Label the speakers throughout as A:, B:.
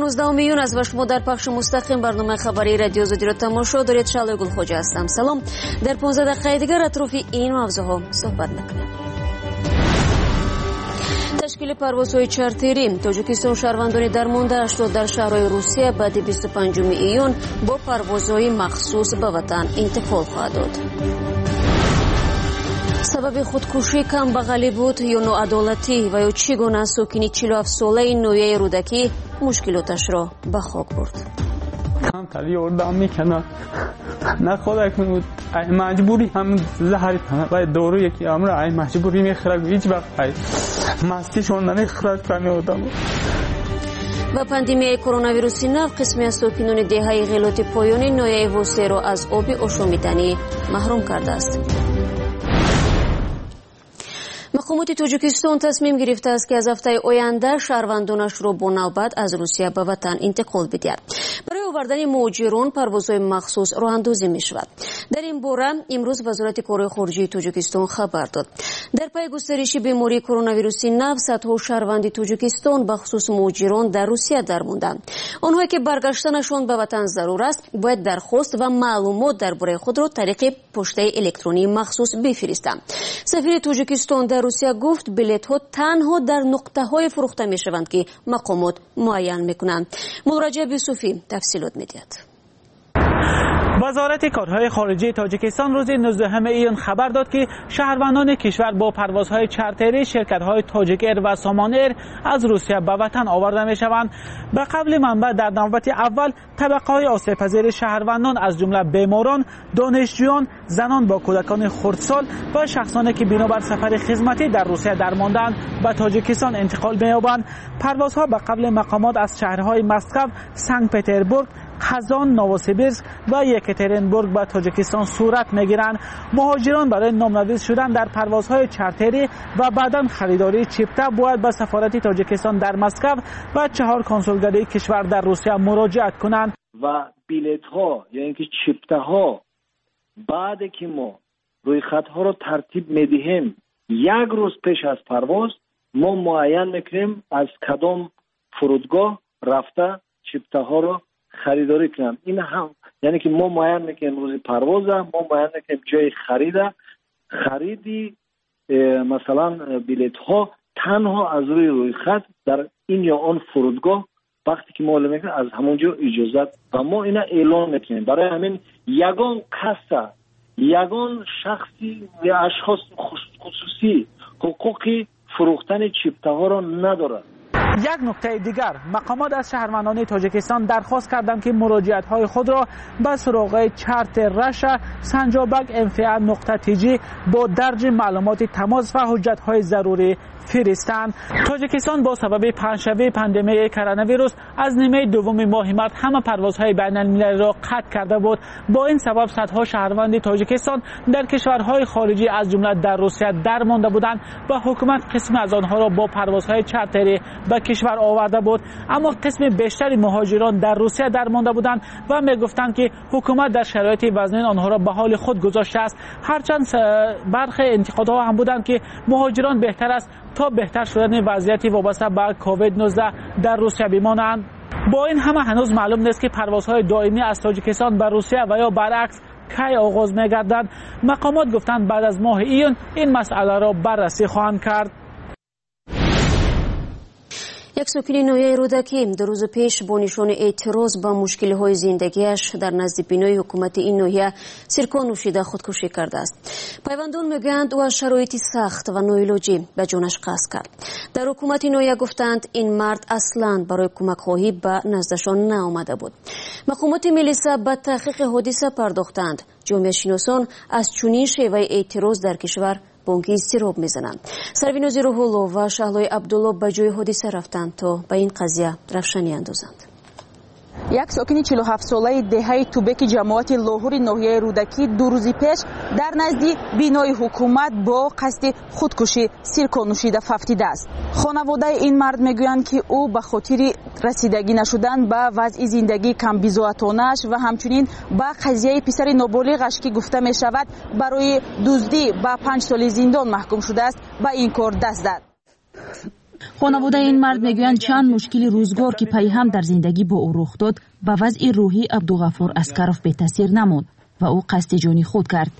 A: 15 میلیون از و شما در پخش مستقیم برنامه خبری رادیو آزادی را تماشا دارید. شعله گل خوجا هستم. سلام. در 15 دقیقه دیگر اطراف این موضوعها صحبت میکنیم. تشکیل پروازهای چارتری تاجیکستان شهروندان درمانده شد در شهرهای روسیه بعد 25 ایون با پروازهای مخصوص به وطن انتقال خواهد داد. سبب خودکشی کم بغلی بود یا ناعدالتی و یا چگونه ساکن 47 ساله نویه رودکی مشکلاتش را به خاک برد.
B: کمتر یاردم میکنن نه خدا کنود مجبوری هم زهری باید دورو یکی امر ای مجبوری میخرم هیچ وقت مستی شوندن اخراج کنی آدم.
A: و پاندمی کرونا ویروس نو قسمی از ساکنان دهه غلات پایانی نویه وسه را از آب آشامیدنی محروم کرده است. مقامات تاجیکستان تصمیم گرفته است که از هفته آینده شهروندانش را با نوبت از روسیه به وطن انتقال بدهد. برای آوردن مهاجران پروازهای مخصوص راه اندازی می شود. در این باره امروز وزارت کارهای خارجه تاجیکستان خبر داد. در پی گسترش بیماری کرونا ویروس نو صدها شهروند تاجیکستان به خصوص مهاجران در روسیه درماندند. آنها که برگشتنشان به وطن ضرور است باید درخواست و معلومات درباره خود را طریق پشته الکترونی مخصوص بفرستند. سفیر تاجیکستان در روسیه گفت بلیط ها تنها در نقطه های فروخته می شوند که مقامات معین می کنند. مراجعه یوسفی تفصیلات می دهد.
C: وزارت کارهای خارجه تاجیکستان روز 19 ایون خبر داد که شهروندان کشور با پروازهای چارتری شرکت‌های تاجیک ایر و سامان ایر از روسیه به وطن آورده می‌شوند. به قول منبع در نوبت اول طبقه‌های آسیب‌پذیر شهروندان از جمله بیماران، دانشجویان، زنان با کودکان خردسال و شخصانی که بنابر سفر خدمتی در روسیه درماندند به تاجیکستان انتقال می‌یابند. پروازها به قول مقامات از شهرهای مسکو، سنت پترزبورگ، خزان، نووسیبیرسک و یکاترینبورگ به تاجیکستان صورت میگیرند. مهاجران برای نامنویس شدن در پروازهای چارتری و بعداً خریداری چیپته باید به سفارت تاجیکستان در مسکو و 4 کنسولگری کشور در روسیه مراجعت کنند.
D: و بلیط ها یا اینکه چیپته ها بعد که ما روی خط ها رو ترتیب میدهیم یک روز پیش از پرواز ما معین میکنیم از کدام فرودگاه رفته چیپته ها رو خریداری کنم. این هم یعنی که ما معین میکنیم روز پرواز، ما معین میکنیم جای خریدی مثلا بلیط ها تنها از روی خط در این یا آن فرودگاه وقتی که معلومه میکنیم از همونجا اجازت و ما اینا اعلان میکنیم. برای همین یگان کسا یگان شخصی یا اشخاص خصوصی حقوقی فروختن چیپته ها را ندارد.
C: یک نکته دیگر، مقامات از شهروندان تاجیکستان درخواست کردند که مراجعت‌های خود را به سراغ چارت رشا سنجابک انفعال نقطه تیجی با درج معلومات تماس و حجت‌های ضروری فرستند. تاجیکستان با سبب پنجشنبه پاندمی کرونا ویروس از نیمه دوم ماه مارس همه پروازهای بین‌المللی را قطع کرده بود. با این سبب صدها شهروند تاجیکستان در کشورهای خارجی از جمله در روسیه درمانده بودند و حکومت قسم از آنها را با پروازهای چارتری به کشور آورده بود. اما قسم بیشتری مهاجران در روسیه درمانده بودند و میگفتند که حکومت در شرایط وضعین آنها را به حال خود گذاشته است. هرچند برخی انتقادها هم بودند که مهاجران بهتر است تا بهتر شدن وضعیتی وابسته به کووید 19 در روسیه بمانند. با این همه هنوز معلوم نیست که پروازهای دائمی از تاجیکستان به روسیه و یا برعکس کی آغاز می‌گردند. مقامات گفتند بعد از ماه ایون این مسئله را بررسی خواهند کرد.
A: یک ساکن نویه رودکی دو روز پیش با نشان اعتراض به مشکل‌های زندگیش در نزد بینای حکومت این نویه سرکه نوشیده خودکشی کرده است. پیوندان میگویند او از شرایط سخت و ناعلاجی به جانش قصد کرد. در حکومت نویه گفتند این مرد اصلاً برای کمک خواهی به نزدشان نآمده بود. مقامات ملیسا به تحقیق حادثه پرداختند. جامعه شناسان از چنین شیوه اعتراض در کشور بانکی استراب میزنند. سروینوزی روح‌الله و شهلای عبدالله به جای حادثه رفتند تا به این قضیه روشنی اندازند.
E: یک ساکن 47 ساله دهه توبک جماعت لاهور ناحیه رودکی دو روز پیش در نزد بینای حکومت با قصد خودکشی سرکه نوشیده ففتیده است. خانواده این مرد میگویند که او به خاطر رسیدگی نشدن به وضع زندگی کم بی‌ذوقانه‌اش و همچنین به قضیه پسر نابالغش که گفته می شود برای دزدی به 5 سال زندان محکوم شده است به این کار دست داد. خانواده این مرد میگویند چند مشکل روزگار که پی هم در زندگی با او رخ داد به وضع روحی عبدالغفور اسکروف بی تاثیر نمود و او قصد جانی خود کرد.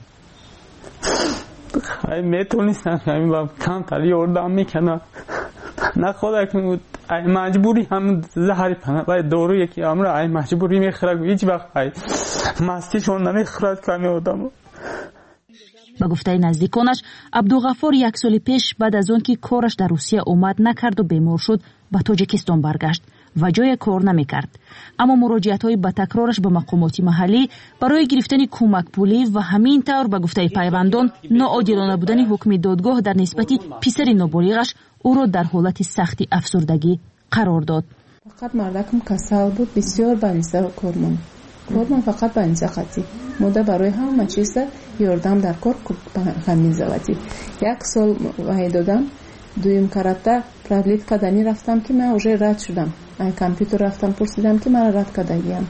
B: میتونستم همین با کمتر یاردم میکنم نخواهد بود مجبوری هم زهری پنه باید دورو یکی امر ای مجبوری میخرگ هیچ وقت مستی شوندن اخراج کنه آدمو.
E: با گفته نزدیکانش عبدالغفور 1 سال پیش بعد از اون که کارش در روسیه اومد نکرد و بیمار شد به تاجیکستان برگشت و جای کار نمیکرد، اما مراجعت‌های با تکرارش به مقامات محلی برای گرفتن کمک پولی و همین طور به گفته پیوندان ناعادلانه بودن حکم دادگاه در نسبت پسر نابالغش او را در حالت سختی افسردگی قرار داد.
F: فقط مردکم کسل بود، بسیار بنزه کارمان فقط بنزه خطی مده برای همه چیز یاردم در کار همین زواتی 1 سال وحی دادم. دویم карата продлит кадани рафтам ки ман уже рад шудам. ай компютер рафтам пурсидам ки ман рад кадагиам.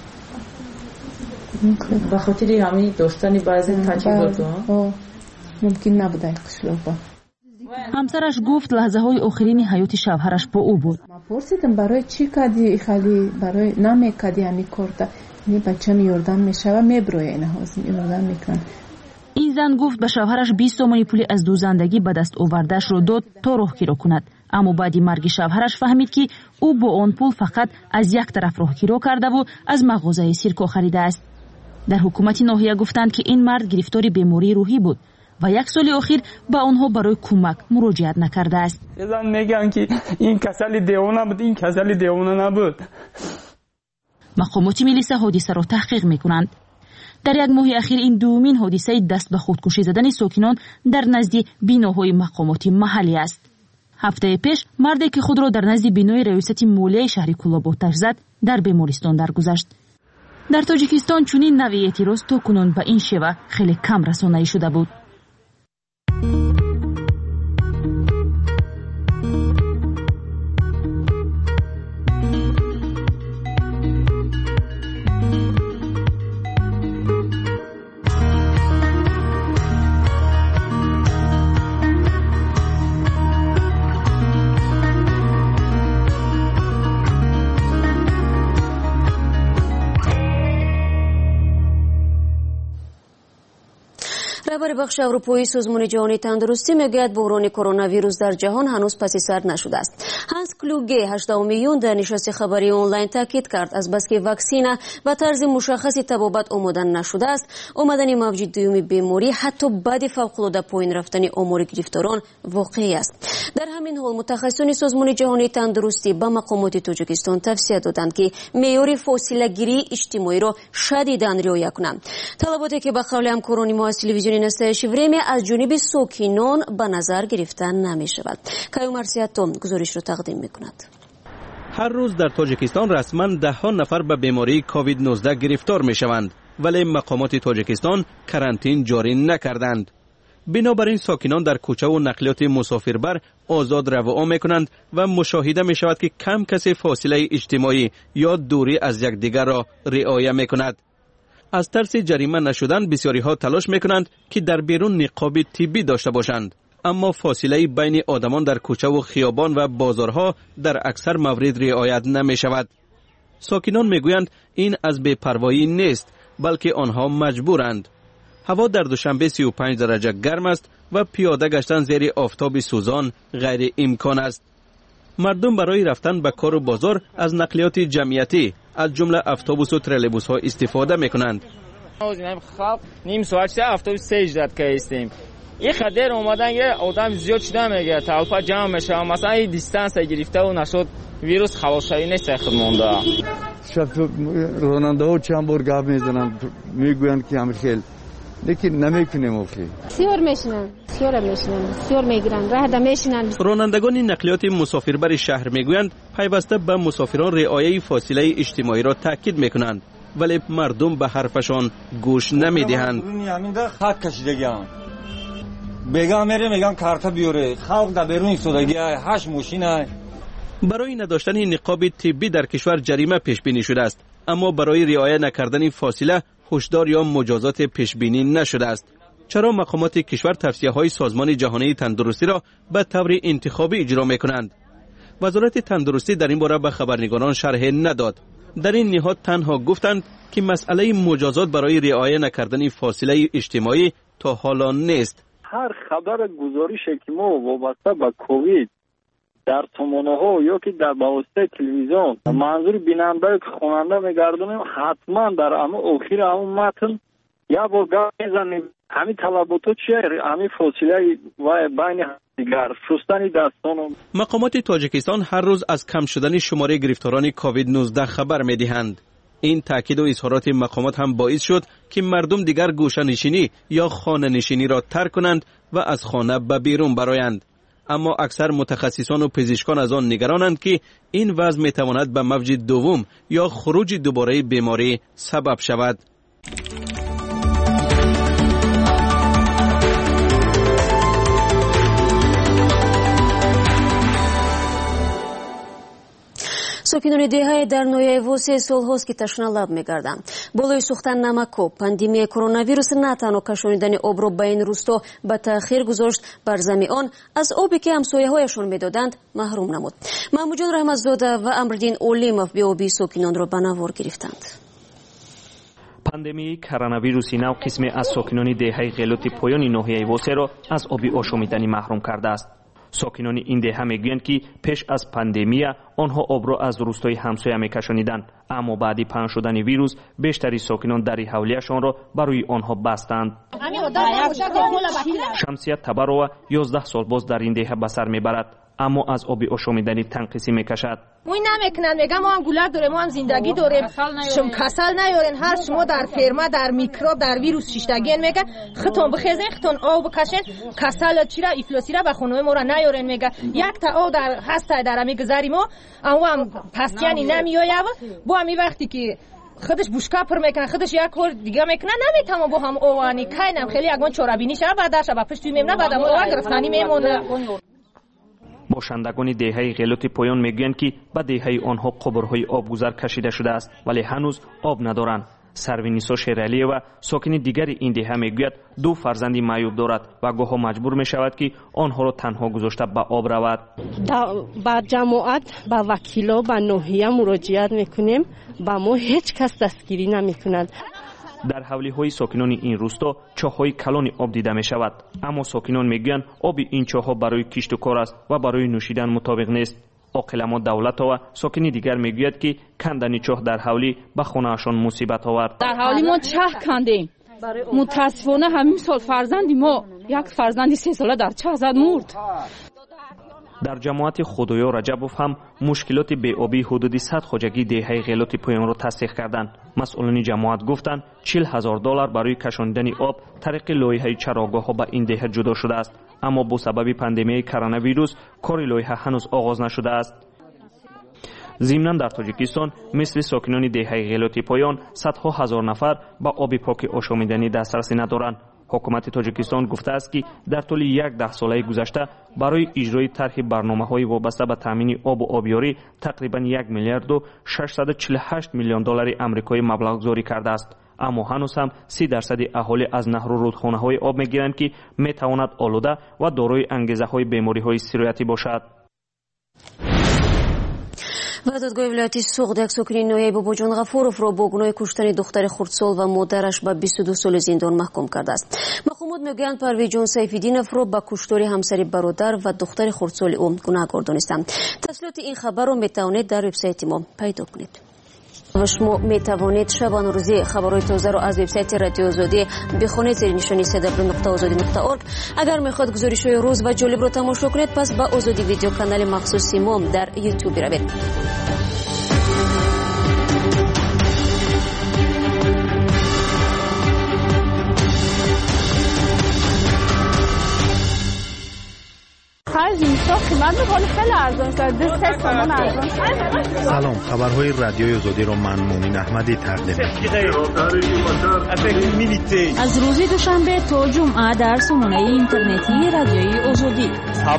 E: ба хотири ҳамин доштани баъзе таҷрибот
F: мумкин набуда қишлоқо.
E: ҳамсараш гуфт лаҳзаҳои охирини ҳаёти шавҳараш бо ӯ буд.
F: ман пурсидам барои чӣ кади хали барои намекади ҳамин корта ин бачам ёрдам мешава меброя ина ҳозир ёрдам мекунам.
E: این زن گفت به شوهرش 20 تومان پول از دوزندگی به دست آورده‌اش را داد تا راهگیری کند، اما بعد مرگ شوهرش فهمید که او با آن پول فقط از یک طرف راهگیری کرده و از مغازه سیرکو خریده است. در حکومت ناحیه گفتند که این مرد گرفتار بیماری روحی بود و 1 سال اخیر به آنها برای کمک مراجعت نکرده است.
B: زن میگن که این کسل دیوانه بود، این کسل دیوانه نبود.
E: مقامات ملیس حادثه را تحقیق میکنند. در 1 ماه اخیر این دومین حادثه دست به خودکشی زدن ساکنان در نزد بیناهای مقامات محلی است. هفته پیش مردی که خود را در نزد بینای ریاست مالیه شهر کولاب آتش زد در بیمارستان درگذشت. در تاجیکستان چنین نوع اعتراض تاکنون به این شیوه خیلی کم رسانه‌ای شده بود.
A: رهبر بخش اروپایی سازمان جهانی تندرستی میگوید بحران کرونا ویروس در جهان هنوز پس سر نشده است. هانس کلوگه 18 یون در نشست خبری آنلاین تاکید کرد از بس که واکسن و طرز مشخصی تبابت آماده نشده است، آمدن موج دوم بیماری حتی بعد فوق‌العاده پایین رفتن آمار گرفتاران واقعی است. در همین حال متخصصان سازمان جهانی تندرستی به مقامات تاجیکستان توصیه دادند که معیار فاصله گیری اجتماعی را شدیداً رعایت کنند. طلباتی که به قول همکاران ما از تلویزیون نستایش время از جانب ساکنان به نظر گرفتن نمی شود. کایو مرسیاتو گزارش رو تقدیم می کند.
G: هر روز در تاجیکستان رسما 10 نفر به بیماری کووید 19 گرفتار می شوند، ولی مقامات تاجیکستان کرانتین جاری نکردند. بنابراین ساکنان در کوچه و نقلیات مسافربر آزاد رفع می کنند و مشاهده می شود که کم کسی فاصله اجتماعی یا دوری از یکدیگر را رعایت می کند. از ترس جریمه نشدن بسیاری ها تلاش میکنند که در بیرون نقاب طبی داشته باشند، اما فاصله بین آدمان در کوچه و خیابان و بازارها در اکثر موارد رعایت نمی شود. ساکنان میگویند این از بی‌پروایی نیست، بلکه آنها مجبورند. هوا در دوشنبه 35 درجه گرم است و پیاده گشتن زیر آفتاب سوزان غیر امکان است. مردم برای رفتن به کار و بازار از نقلیات جمعیتی از جمله اتوبوس و ترولبوس ها استفاده میکنند.
H: نیم ساعت اتوبوس 3 اجرت کردیم. این خدر اومدن یه آدم زیاد شده میگه طرفا جمع میشه، مثلا این دیستانس گرفته و نشد ویروس خلاصی نیست خودمونده.
I: شب راننده ها چند بار گپ میزنن میگویند که همه خیل لیکن نمیکنیم اوکی.
J: سیور میگیرن راه میشینن.
G: رانندگان نقلیات مسافربر شهر میگویند پیوسته به مسافران رعایت فاصله اجتماعی را تاکید میکنند، ولی مردم به حرفشان گوش نمیدهند.
K: همین ده خط کشیدگیان بگم میگن کارت بیاره خلق در بیرون ایستادگی 8 ماشین.
G: برای نداشتن نقاب طبی در کشور جریمه پیش بینی شده است، اما برای رعایت نکردن فاصله هشدار یا مجازات پیش بینی نشده است. چرا مقامات کشور توصیه‌های سازمان جهانی تندرستی را به طور انتخابی اجرا می‌کنند؟ وزارت تندرستی در این باره به خبرنگاران شرح نداد. در این نهاد تنها گفتند که مسئله مجازات برای رعایت نکردن فاصله اجتماعی تا حالا نیست.
D: هر خبر گزارش که ما وابسته به کووید در تومانه‌ها یا که در واسطه تلویزیون منظور بیننده که خواننده میگردونیم حتما در اخیر همون متن یا با گپ میزنیم همین طلباتو چیه همین فاصله و بین دیگر شستن دستان.
G: مقامات تاجیکستان هر روز از کم شدن شماره گرفتاران کووید 19 خبر میدهند. این تاکید و اظهارات مقامات هم باعث شد که مردم دیگر گوشه نشینی یا خانه نشینی را ترک کنند و از خانه به بیرون برآیند. اما اکثر متخصصان و پزشکان از آن نگرانند که این وضع میتواند به موج دوم یا خروج دوباره بیماری سبب شود.
A: ساکنان دهه در نویای وسیع سالهاست که تشنه‌لب می‌گردند. بالای سوختن نمک، پاندمی کرونا ویروس نه تنها کشانیدن آب را به این روستا به تأخیر گذاشت، بر ضمن آن از آبی که همسایه‌هایشان می‌دادند محروم نمود. محمود جان رحمت‌زاده و امردین اولیموف به آبی ساکنان را به نوار گرفتند.
J: پاندمی کرونا ویروس نو قسمی از ساکنان دهه غلوت پایان ناحیه وسیع را از آب آشامیدنی محروم کرده است. ساکنان این دهه میگویند که پیش از پاندمی آنها آب را از روستای همسایه میکشانیدند، اما بعد پنهان شدن ویروس بیشتری ساکنان در حولیه‌شان را برای آنها بستند. شمسیت تبروا 11 سال باز در این دهه به سر میبرد، اما از آب آشامیدنی تنقیسی میکشد.
L: ما نمیکنن، میگم ما هم گولر داریم، ما هم زندگی داریم، شما کسل نیارین، هر شما در فرما در میکروب در ویروس شیشتگین میگه خطون بخیزین خطون آب بکشین کسل چیرا افلاسی را به خانوم ما را نیارین میگه یک تا آب در هسته در میگذاریم اما هم پستیانی نمیآید با همی وقتی که خودش بوشکا پر میکنه خودش یک کار دیگه میکنه نمیتونه با هم اوانی کاینم خیلی اگون چورابینی شب بعدش با پشت میمونه بعدم او گرفتانی میمونه.
J: باشندگان دهه غلوت پایان میگویند که به دهه آنها قبرهای آبگذر کشیده شده است ولی هنوز آب ندارند. سروینیسا شیرالی و ساکن دیگر این دهه میگوید 2 فرزندی معیوب دارد و گاهی مجبور می شود که آنها را تنها گذاشته به آب رود.
M: با جماعت با وکیلا با ناحیه مراجعت میکنیم، با ما هیچ کس دستگیری نمیکند.
J: در حولی های ساکنان این روستا چاهای کلان آب دیده می شود، اما ساکنان میگویند آب این چاها برای کشت و کار است و برای نوشیدن مطابق نیست. عاقلان دولت و ساکنی دیگر میگوید که کندن چاه در حولی به خانه‌شان مصیبت آورد.
N: در حولی ما چاه کندیم، متاسفانه همین سال فرزندی ما یک فرزندی 3 ساله در چاه زد مرد.
J: در جماعت خدایا رجبوف هم مشکلات بی‌آبی حدود 100 خواجگی دهه غلوت پایان را تصدیق کردند. مسئولان جماعت گفتند $40,000 برای کشاندن آب طریق لایحه چراگاه‌ها به این دهه جدا شده است، اما با سبب پاندمی کرونا ویروس کار لایحه هنوز آغاز نشده است. ضمناً در تاجیکستان مثل ساکنان دهه غلوت پایان صدها هزار نفر به آب پاک آشامیدنی دسترسی ندارند. حکومت تاجیکستان گفته است که در طول 10 ساله گذشته برای اجرای طرح برنامه‌های وابسته به تامین آب و آبیاری تقریباً $1,648 میلیون آمریکایی مبلغ گذاری کرده است، اما هنوز هم 30% اهالی از نهر و رودخانه‌های آب می‌گیرند که می‌تواند آلوده و دارای انگیزه‌های بیماری‌های سیریاتی باشد.
A: و دادگاه ولایتی سوغد یک ساکن نویای باباجان غفورов را با گناه کشتن دختر خردسال و مادرش به 22 سال زندان محکوم کرده است. مقامات میگویند پرویز سیف‌الدینов را به کشتار همسر برادر و دختر خردسال او گناهکار دانستند. تفصیلات این خبر را میتوانید در وبسایت ما پیدا کنید. و شما میتوانید شبانه روزی خبرهای تازه را از وبسایت رادیو آزادی بخونید زیر نشانی www.azadi.org. اگر میخواد گزارش‌های روز و جالب را تماشا کنید پس به آزادی ویدیو کانال مخصوصی ما در یوتیوب بروید.
O: سلام، خبرهای رادیوی آزادی را من مومن احمدی تقدیم
P: از روز دوشنبه تا جمعه در سامانه اینترنتی رادیوی آزادی.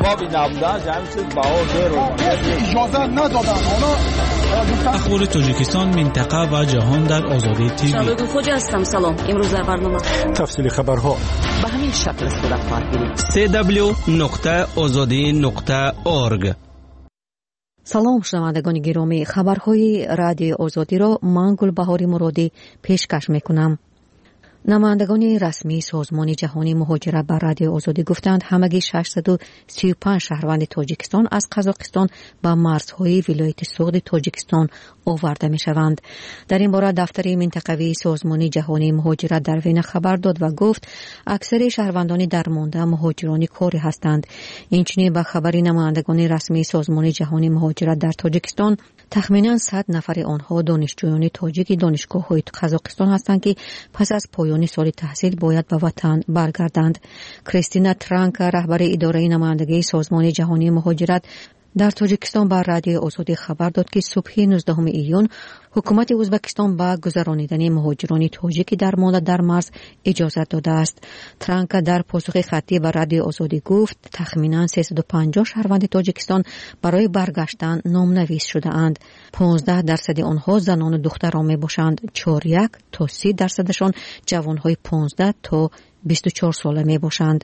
Q: اخبار تاجیکستان، منطقه و جهان در آزادی تیوی.
A: شباب خوجا هستم. سلام. امروز در برنامه
Q: تفصیل خبرها
R: به همین شکل صورت خواهد گرفت.
G: www.azadi.org
S: салом шунавандагони гиромӣ, хабарҳои радиои озодиро ман Гулбаҳори Муродӣ пешкаш мекунам. намояндагони расмии созмони ҷаҳонии муҳоҷират ба радиои озодӣ гуфтанд ҳамагӣ 635 шаҳрванди тоҷикистон аз қазоқистон ба марзҳои вилояти суғди тоҷикистон оварда мешаванд. дар ин бора дафтари минтақавии созмони ҷаҳонии муҳоҷират дар Вена хабар дод ва гуфт аксари шаҳрвандони дармонда муҳоҷирони корӣ ҳастанд. инчунин ба хабари намояндагони расмии созмони ҷаҳонии муҳоҷират дар тоҷикистон тахминан 100 нафари онҳо донишҷӯёни тоҷики донишгоҳҳои қазоқистон ҳастанд ки пас аз поёни соли таҳсил бояд ба ватан баргарданд. Кристина Транка, раҳбари идораи намояндагии созмони ҷаҳонии муҳоҷират дар тоҷикистон ба радиои озодӣ хабар дод ки субҳи 19 июн ҳукумати Ӯзбекистон ба гузаронидани муҳоҷирони тоҷики дармонда дар марз иҷозат додааст. Транка дар посухи хаттӣ ба радиои озодӣ гуфт тахминан 350 шаҳрванди тоҷикистон барои баргаштан номнавис шудаанд. 15% онҳо занону духтарон мебошанд. 4 то 30% ҷавонҳои 15 то 24 сола мебошанд.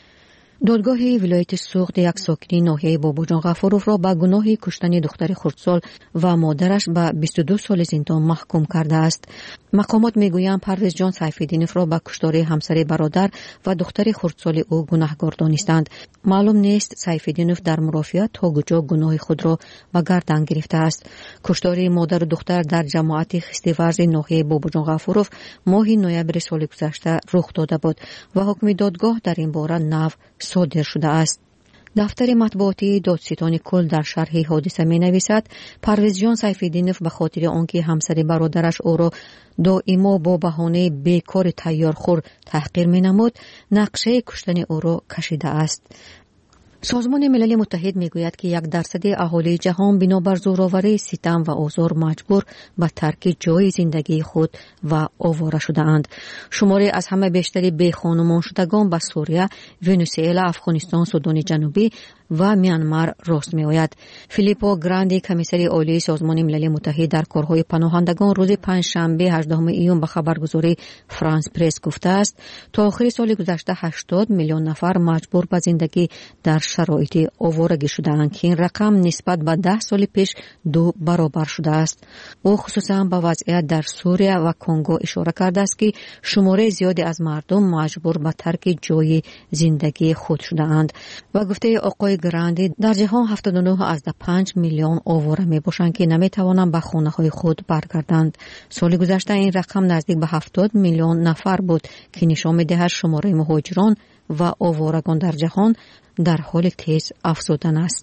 S: додгоҳи вилояти суғд як сокини ноҳияи Бобоҷон Ғафуровро ба гуноҳи куштани духтари хурдсол ва модараш ба 22 соли зиндон маҳкум кардааст. мақомот мегӯянд Парвезҷон Сайфиддиновро ба куштории ҳамсари бародар ва духтари хурдсоли ӯ гунаҳгор донистанд. маълум нест Сайфиддинов дар мурофиат то куҷо гуноҳи худро ба гардан гирифтааст. куштори модару духтар дар ҷамоати хистиварзи ноҳияи Бобоҷон Ғафуров моҳи ноябри соли гузашта рух дода буд ва ҳукми додгоҳ дар ин бора нав صادر شده است. دفتر مطبوعاتی دادستان کل در شرح حادثه می‌نویسد پرویزجان سیف‌الدینов به خاطر آنکه همسر برادرش او را دائما با بهانه بیکار تیارخور تحقیر می‌نمود نقشه کشتن او را کشیده است. سازمان ملل متحد میگوید که 1% اهالی جهان بنابر زورآوری، ستم و آزار مجبور به ترک جای زندگی خود و آواره شده‌اند. شماری از همه بیشتری بیخانمان شدگان به سوریه، ونزوئلا، افغانستان، سودان جنوبی و میانمار راست می‌آید. فیلیپو گراندی کمیسر عالی سازمان ملل متحد در کارهای پناهندگان روز پنجشنبه 18 ایون به خبرگزاری فرانس پرس گفته است تا آخر سال گذشته 80 میلیون نفر مجبور به زندگی در شرایط آوارگی شده‌اند که این رقم نسبت به 10 سال پیش 2 برابر شده است. او خصوصا به وضعیت در سوریه و کنگو اشاره کرده است که شماره زیادی از مردم مجبور به ترک جای زندگی خود شده‌اند و گفته آقای گراندی در جهان 79.5 میلیون آواره میباشند که نمیتوانند به خانه‌های خود برگردند. سال گذشته این رقم نزدیک به 70 میلیون نفر بود که نشان می‌دهد شماره مهاجران و آوارگان در جهان در حال تیز افزودن است.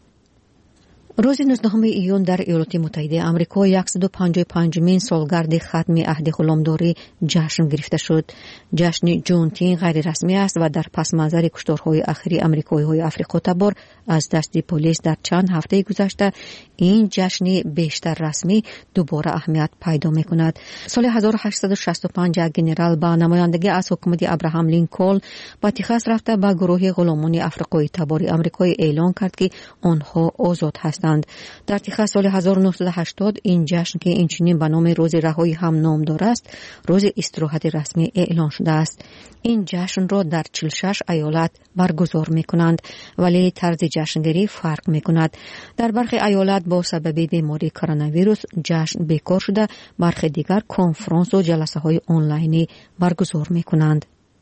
S: روز 19 ایون در ایالات متحده آمریکا 155مین سالگرد ختم عهد غلامداری جشن گرفته شد. جشن جونتین غیر رسمی است و در پس منظر کشتارهای اخیر آمریکایی‌های آفریقا تبار از دست پلیس در چند هفته گذشته این جشن بیشتر رسمی دوباره اهمیت پیدا می‌کند. سال 1865 یک ژنرال با نمایندگی از حکومت ابراهام لینکلن به تگزاس رفته به گروه غلامان آفریقایی تبار آمریکایی اعلان کرد که آنها آزاد هستند. در تگزاس سال 1980 این جشن که اینچنین به نام روز رهایی هم نام دارد روز استراحت رسمی اعلان شده است. این جشن را در 46 ایالت برگزار می‌کنند ولی طرز جشنگیری فرق می‌کند. در برخی ایالت با سبب بیماری کرونا ویروس جشن بیکار شده، برخی دیگر کنفرانس و جلسه‌های آنلاینی برگزار می‌کنند.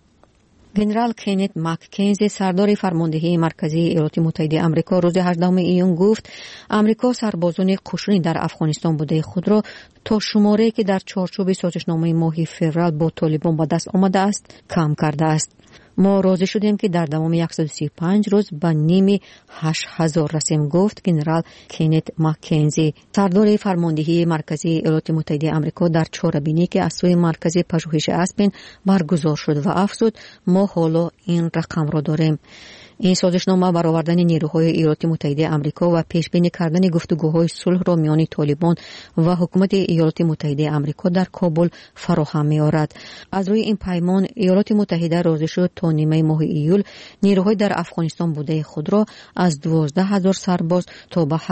S: گنرال کنت مککنزی سردار فرماندهی مرکزی ایالات متحده آمریکا روز 18 ایون گفت آمریکا سربازان قشون در افغانستان بوده خود را تا شماره‌ای که در چارچوب سازشنامه ماه فوریه با طالبان به دست آمده است کم کرده است. ما راضی شدیم که در دوام 135 روز به نیم 8000 رسیم، گفت گنرال کنت مککنزی سردار فرماندهی مرکزی ایالات متحده آمریکا در چهاربینی که از سوی مرکز پژوهش اسپن برگزار شد و افزود ما حالا این رقم را داریم. این سازشنامه برآوردن نیروهای ایالات متحده آمریکا و پیشبینی کردن گفتگوهای صلح را میان طالبان و حکومت ایالات متحده آمریکا در کابل فراهم می‌آورد. از روی این پیمان ایالات متحده راضی شد تا نیمه ماه ایول نیروهای در افغانستان بوده خود را از 12000 سرباز تا به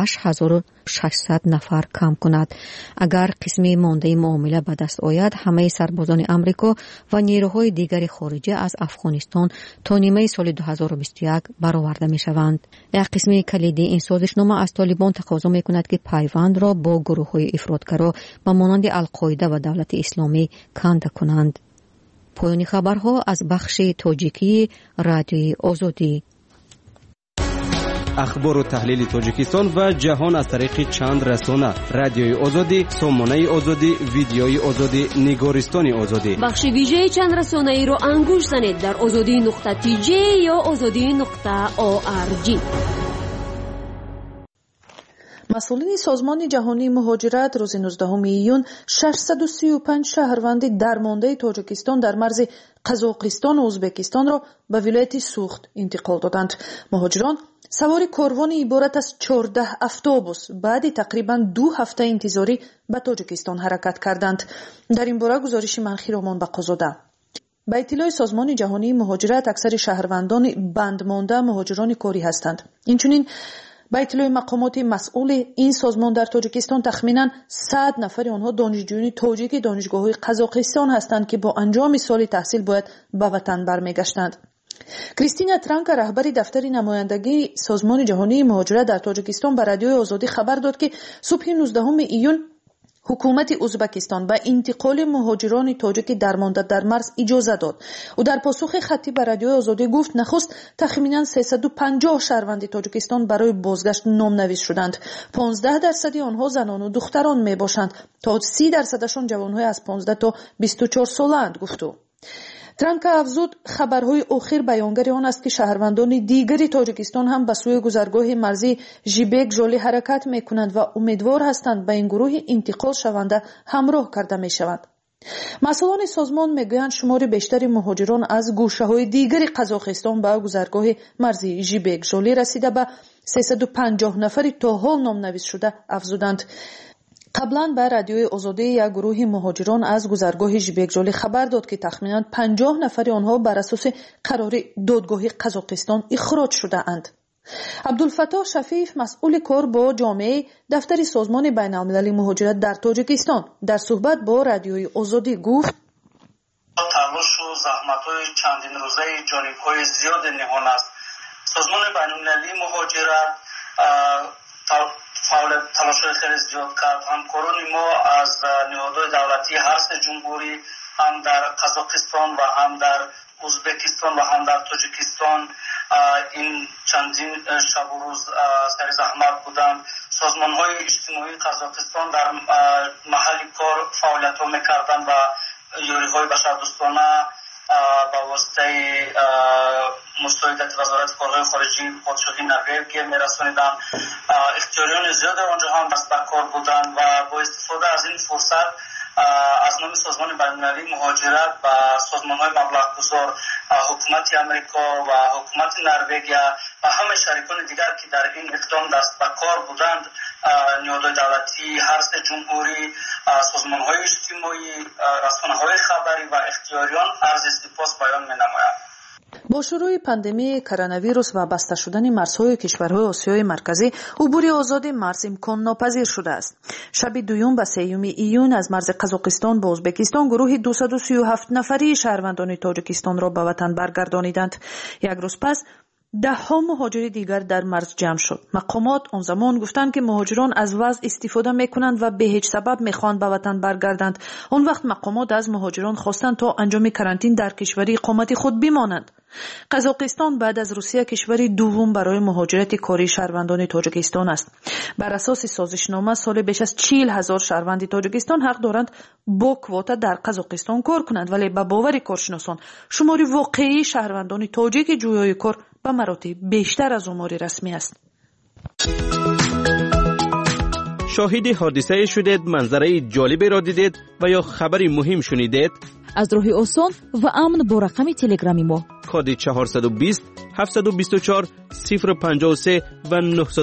S: 8600 نفر کم کند. اگر قسمی مانده معامله به دست آید همه سربازان آمریکا و نیروهای دیگر خارجی از افغانستان تا نیمه سال 2021 یک برآورده می شوند. یک قسم کلیدی این سازشنامه از طالبان تقاضا می کند که پیوند را با گروه های افراطگرا و مانند القاعده و دولت اسلامی کنده کنند. پایان خبرها از بخش تاجیکی رادیوی آزادی.
G: اخبار و تحلیل تاجیکستان و جهان از طریق چند رسانه: رادیوی آزادی، سامانه آزادی، ویدیوی آزادی، نگارستان آزادی.
A: بخش ویژه چند رسانه ای رو انگوش زنید در azadi.tj یا azadi.org.
T: مسئولین سازمان جهانی مهاجرت روز 19 ایون 635 شهروند درمانده تاجیکستان در مرز قزاقستان و ازبکستان را به ولایت سوخت انتقال دادند. مهاجران سوار کاروانی عبارت از 14 اتوبوس بعد تقریبا 2 هفته انتظاری به تاجیکستان حرکت کردند. در این باره گزارش منخی رامان بقازاده. به اطلاع سازمان جهانی مهاجرت اکثر شهروندان بندمانده مهاجران کاری هستند. اینچنین با اطلاع مقامات مسئول این سازمان در تاجیکستان تخمینا 100 نفر آنها دانشجویان تاجیک دانشگاه‌های قزاقستان هستند که با انجام سال تحصیل باید به وطن برمیگشتند. کریستینا ترانکا رهبر دفتر نمایندگی سازمان جهانی مهاجرت در تاجیکستان به رادیوی آزادی خبر داد که صبح 19 ایون حکومت ازبکستان به انتقال مهاجران تاجیک درمانده در مرز اجازه داد. او در پاسخ خطی به رادیوی آزادی گفت نخست تخمینا 350 شهروند تاجیکستان برای بازگشت نامنویس شدند. 15% آنها زنان و دختران می باشند تا 30%شان جوانهای از 15 تا 24 ساله‌اند گفت او. ترانکا افزود خبرهای آخر بیانگر آن است که شهروندان دیگری تاجیکستان هم به سوی گذرگاه مرزی ژیبک ژولی حرکت می کنند و امیدوار هستند به این گروه انتقال شونده همراه کرده می شوند. مسئولان سازمان میگویند شمار بیشتری مهاجران از گوشه‌های دیگری قزاقستان به گذرگاه مرزی ژیبک ژولی رسیده به 350 نفری تا حال نامنویس شده افزودند. قبلا به رادیوی آزادی یک گروه مهاجران از گذرگاه ژیبک ژولی خبر داد که تخمینا 50 نفر آنها بر اساس قرار دادگاه قزاقستان اخراج شده اند. عبدالفتاح شفیف مسئول کار با جامعه دفتر سازمان بین المللی مهاجرت در تاجیکستان در صحبت با رادیوی آزادی گفت
U: تلاش و زحمت‌های چندین روزه جانب‌های زیاد نهان است. سازمان بین المللی مهاجرت تلاش‌های خیلی زیاد کرد. همکاران ما از نهادهای دولتی هر سه جمهوری هم در قزاقستان و هم در ازبکستان و هم در تاجیکستان این چندین شب و روز سر زحمت بودند. سازمان‌های اجتماعی قزاقستان در محل کار فعالیت‌ها می‌کردند و یاری‌های بشردوستانه با واسطه مساعدت وزارت کارهای خارجی پادشاهی نروژ می‌رسانیدند. اختیاریان زیاد آنجا هم دست به کار بودند و با استفاده از این فرصت از نام سازمان بین‌المللی مهاجرت و سازمان‌های مبلغ‌گذار حکومت آمریکا و حکومت نروژ و همه شریکان دیگر که در این اقدام دست به کار بودند، نهادهای دولتی هر سه جمهوری، سازمان‌های اجتماعی، رسانه‌های خبری و اختیاریان عرض سپاس بیان می‌نمایم.
T: با شروع پاندمی کرونا ویروس و بسته شدن مرزهای کشورهای آسیای مرکزی، عبور آزاد مرز امکان ناپذیر شده است. شب دوم و سوم ایون از مرز قزاقستان به ازبکستان گروه 237 نفری شهروندان تاجیکستان را به وطن برگردانیدند. یک روز پس 10 مهاجر دیگر در مرز جمع شد. مقامات آن زمان گفتند که مهاجران از وضع استفاده میکنند و به هیچ سبب میخواهند به وطن برگردند. آن وقت مقامات از مهاجران خواستند تا انجام کرانتین در کشوری اقامت خود بمانند. قزاقستان بعد از روسیه کشوری دوم برای مهاجرت کاری شهروندان تاجیکستان است. بر اساس سازشنامه سال بیش از 40,000 شهروند تاجیکستان حق دارند با کواتا در قزاقستان کار کنند، ولی به باور کارشناسان شمار واقعی شهروندان تاجیک جویای کار به مراتب بیشتر از آمار رسمی است.
G: شاهد حادثه شدید، منظره جالبی را دیدید و یا خبری مهم شنیدید؟
P: از راه آسان و امن با رقم تلگرامی ما
G: کد 420 724 053 و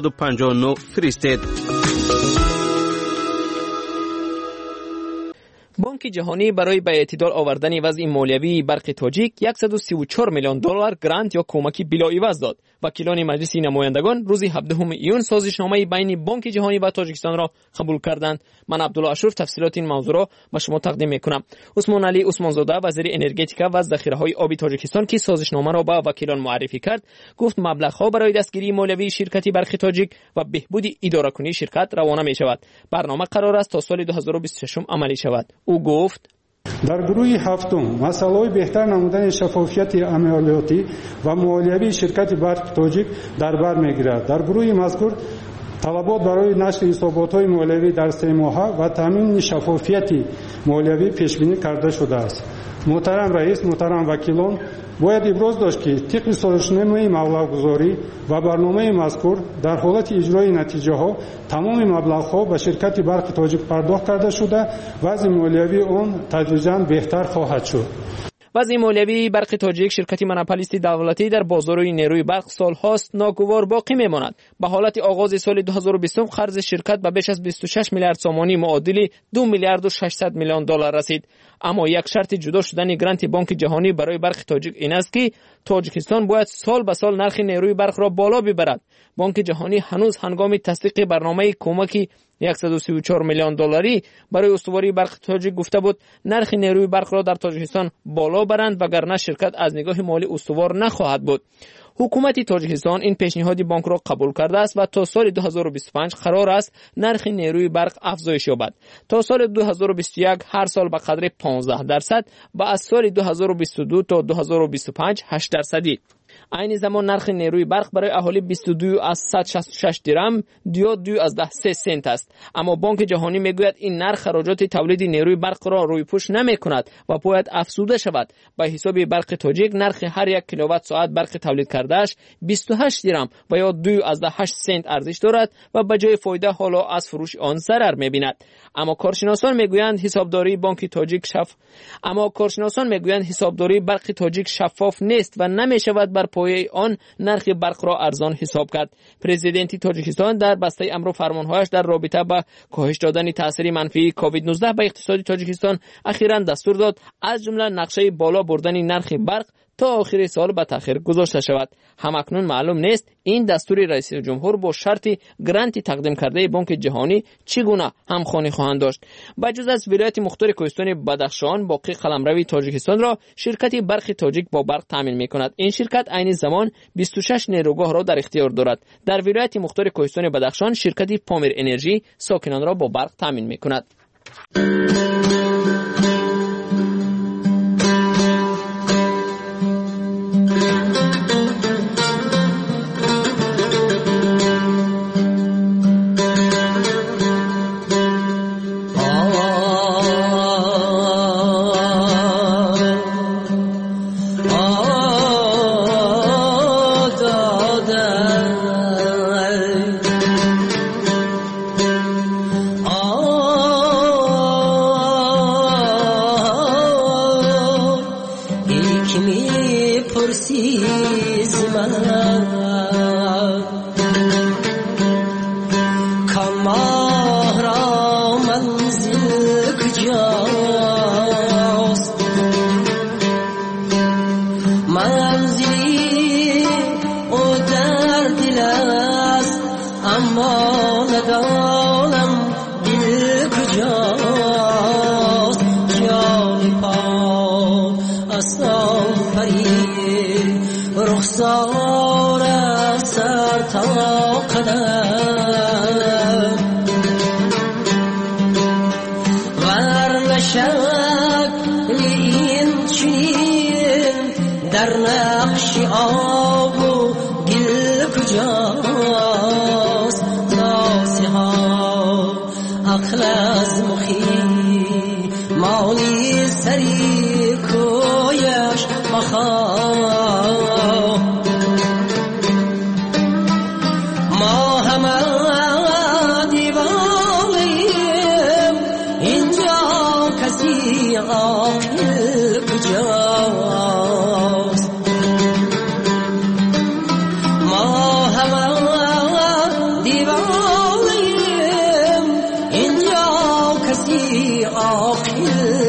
G: 959 فرستید.
C: بانک جهانی برای به اعتدال آوردن وضع مالیوی برق تاجیک 134 میلیون دلار گرانت یا کمکی بلاعوض داد. وکیلان مجلس نمایندگان روز 17 ایون سازشنامه بین بانک جهانی و تاجیکستان را قبول کردند. من عبدالله اشرف تفصیلات این موضوع را به شما تقدیم میکنم. عثمان علی عثمانزاده وزیر انرژتیک و ذخیره‌های آبی تاجیکستان که سازشنامه را به وکیلان معرفی کرد، گفت مبلغ‌ها برای دستگیری مالیوی شرکت برق تاجیک و بهبود اداره‌کنی شرکت روانه می‌شود. برنامه قرار است تا سال 2026 عملی شود. او گفت
V: در گروه هفتم مسائل بهتر نمودن شفافیت عملیاتی و مالیوی شرکت برق تاجیک در بر می‌گیرد. در گروه مذکور طلبات برای نشر حسابات‌های مالیوی در 3 ماه و تامین شفافیت مالیوی پیش بینی کرده شده است. محترم رئیس، محترم وکیلان، باید ابراز داشت که طبق سازشنامه مبلغ‌گذاری و برنامه مذکور در حالت اجرای نتیجه ها تمام مبلغ ها به شرکت برق تاجیک پرداخت کرده شده، وضع مالیوی آن تدریجاً بهتر خواهد شد.
C: وضع مالیوی برق تاجیک شرکتی مونوپولیست دولتی در بازار نیروی برق سالهاست ناگوار باقی میماند. به حالت آغاز سال 2020 قرض شرکت به بیش از 26 میلیارد سومانی معادل 2 میلیارد و 600 میلیون دلار رسید. اما یک شرط جدا شدن گرانت بانک جهانی برای برق تاجیک این است که تاجیکستان باید سال به سال نرخ نیروی برق را بالا ببرد. بانک جهانی هنوز هنگام تصدیق برنامه کمکی 134 میلیون دلاری برای استواری برق تاجیک گفته بود نرخ نیروی برق را در تاجیکستان بالا برند وگرنه شرکت از نگاه مالی استوار نخواهد بود. حکومت تاجیکستان این پیشنهاد بانک را قبول کرده است و تا سال 2025 قرار است نرخ نیروی برق افزایش یابد. تا سال 2021 هر سال به قدر 15% و از سال 2022 تا 2025 8%. عین زمان نرخ نیروی برق برای اهالی 22 از 166 درم 2 از 10 سنت است. اما بانک جهانی میگوید این نرخ خراجات تولید نیروی برق را روی پوش نمی کند و باید افزوده شود. به حساب برق تاجیک نرخ هر یک کیلووات ساعت برق تولید کردهش 28 درم و یا 2 از 8 سنت ارزش دارد و به جای فایده حالا از فروش آن ضرر می‌بیند. اما کارشناسان میگویند حسابداری برق تاجیک شفاف نیست و نمی‌شود بر پایه آن نرخ برق را ارزان حساب کرد. پرزیدنت تاجیکستان در بسته امر فرمانهایش در رابطه با کاهش دادن تاثیر منفی کووید 19 به اقتصاد تاجیکستان اخیراً دستور داد از جمله نقشه بالا بردن نرخ برق تا آخر سال به تأخیر گذاشته شود. همکنون معلوم نیست این دستور رئیس جمهور با شرط گرانت تقدیم کرده بانک جهانی چگونه همخوانی خواهند داشت. بجز از ولایت مختار کوهستان بدخشان باقی قلمرو تاجیکستان را شرکت برق تاجیک با برق تامین می‌کند. این شرکت عین زمان 26 نیروگاه را در اختیار دارد. در ولایت مختار کوهستان بدخشان شرکت پامیر انرژی ساکنان را با برق تامین می‌کند.
W: در نقش آب و گل کجاست تازه ها عقل از مخی مالی سری کویش مخواه ما همه دیوانیم اینجا کسی عاقل کجاست ما همه دیوانیم اینجا کسی عاقل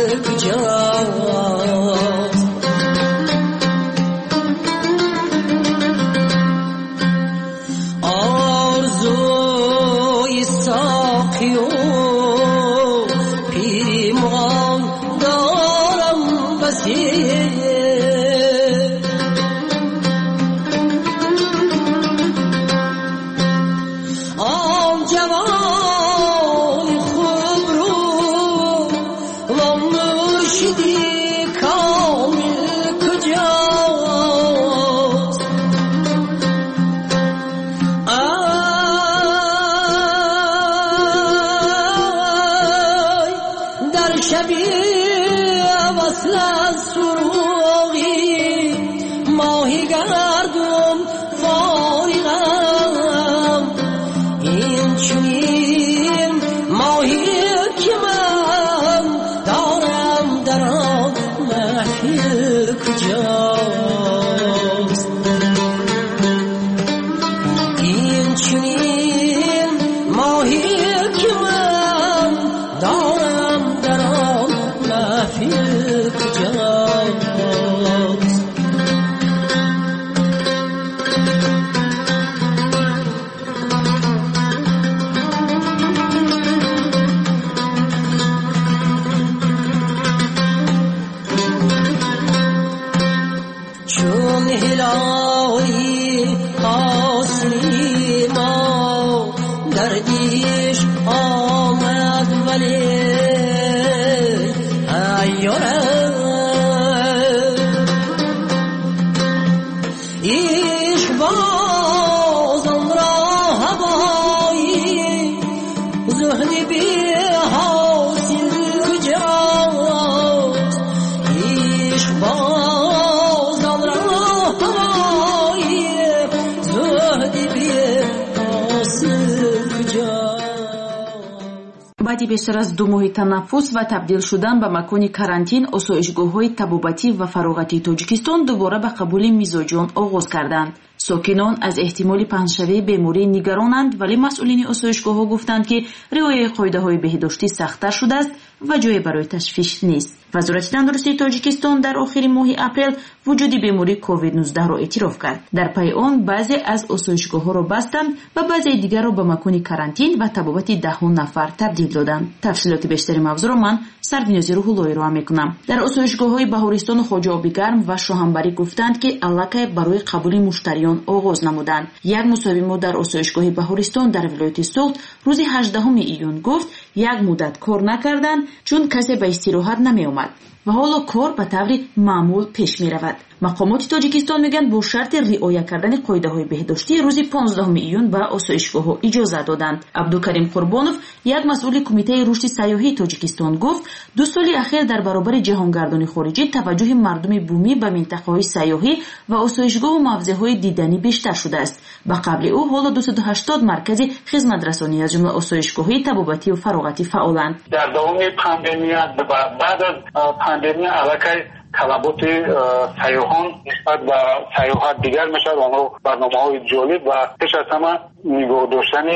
B: баъди бештар аз 2 моҳи танаффус ва табдил шудан ба макони карантин, осоишгоҳҳои табобатӣ ва фароғатии Тоҷикистон дубора ба қабули мизоҷиён оғоз карданд. сокинон аз эҳтимоли паҳншавии беморӣ нигаронанд, вале масъулини осоишгоҳҳо гуфтанд, ки риояи қоидаҳои беҳдоштӣ сахттар шудааст ва ҷое барои ташвиш нест. вазорати тандурустии Тоҷикистон дар охири моҳи апрел вуҷуди бемории COVID-19-ро эътироф кард. дар пайи он баъзе аз осоишгоҳҳоро бастанд ва баъзеи дигарро ба макони карантин ва табобати 10 нафар табдил доданд. тафсилоти бештари мавзӯъро ман Сарвинёзи Рӯҳуллоӣ роҳ мекунам. дар осоишгоҳҳои Баҳористону Хоҷаобигарм ва Шоҳанбарӣ гуфтанд, ки аллакай барои қабули муштариён оғоз намуданд. як мусовимо дар осоишгоҳи Баҳористон дар вилояти Суғд рӯзи 18 июн гуфт, як муддат кор накарданд, чун касе ба истироҳат намеомад ва ҳоло кор ба таври маъмул пеш меравад. мақомоти Тоҷикистон мегӯянд бо шарти риоя кардани қоидаҳои беҳдоштӣ рӯзи 15 июн ба осоишгоҳҳо иҷоза доданд. Абдукарим Қурбонов, як масъули кумитаи рушди сайёҳии Тоҷикистон гуфт, 2 соли ахир дар баробари ҷаҳонгардони хориҷӣ таваҷҷӯҳи мардуми бумӣ ба минтақаҳои сайёҳӣ ва осоишгоҳу мавзеъҳои диданӣ бештар шудааст. ба қабли ӯ ҳоло 280 маркази хизматрасонӣ аз ҷумла осоишгоҳҳои табобативу фароғатӣ фаъоланд.
E: дар давоми пандемия баъд аз пандемия аллакай талаботи сайёҳон нисбат ба сайёҳат дигар мешавад. онҳо барномаҳои ҷолиб ва пеш аз ҳама нигоҳ доштани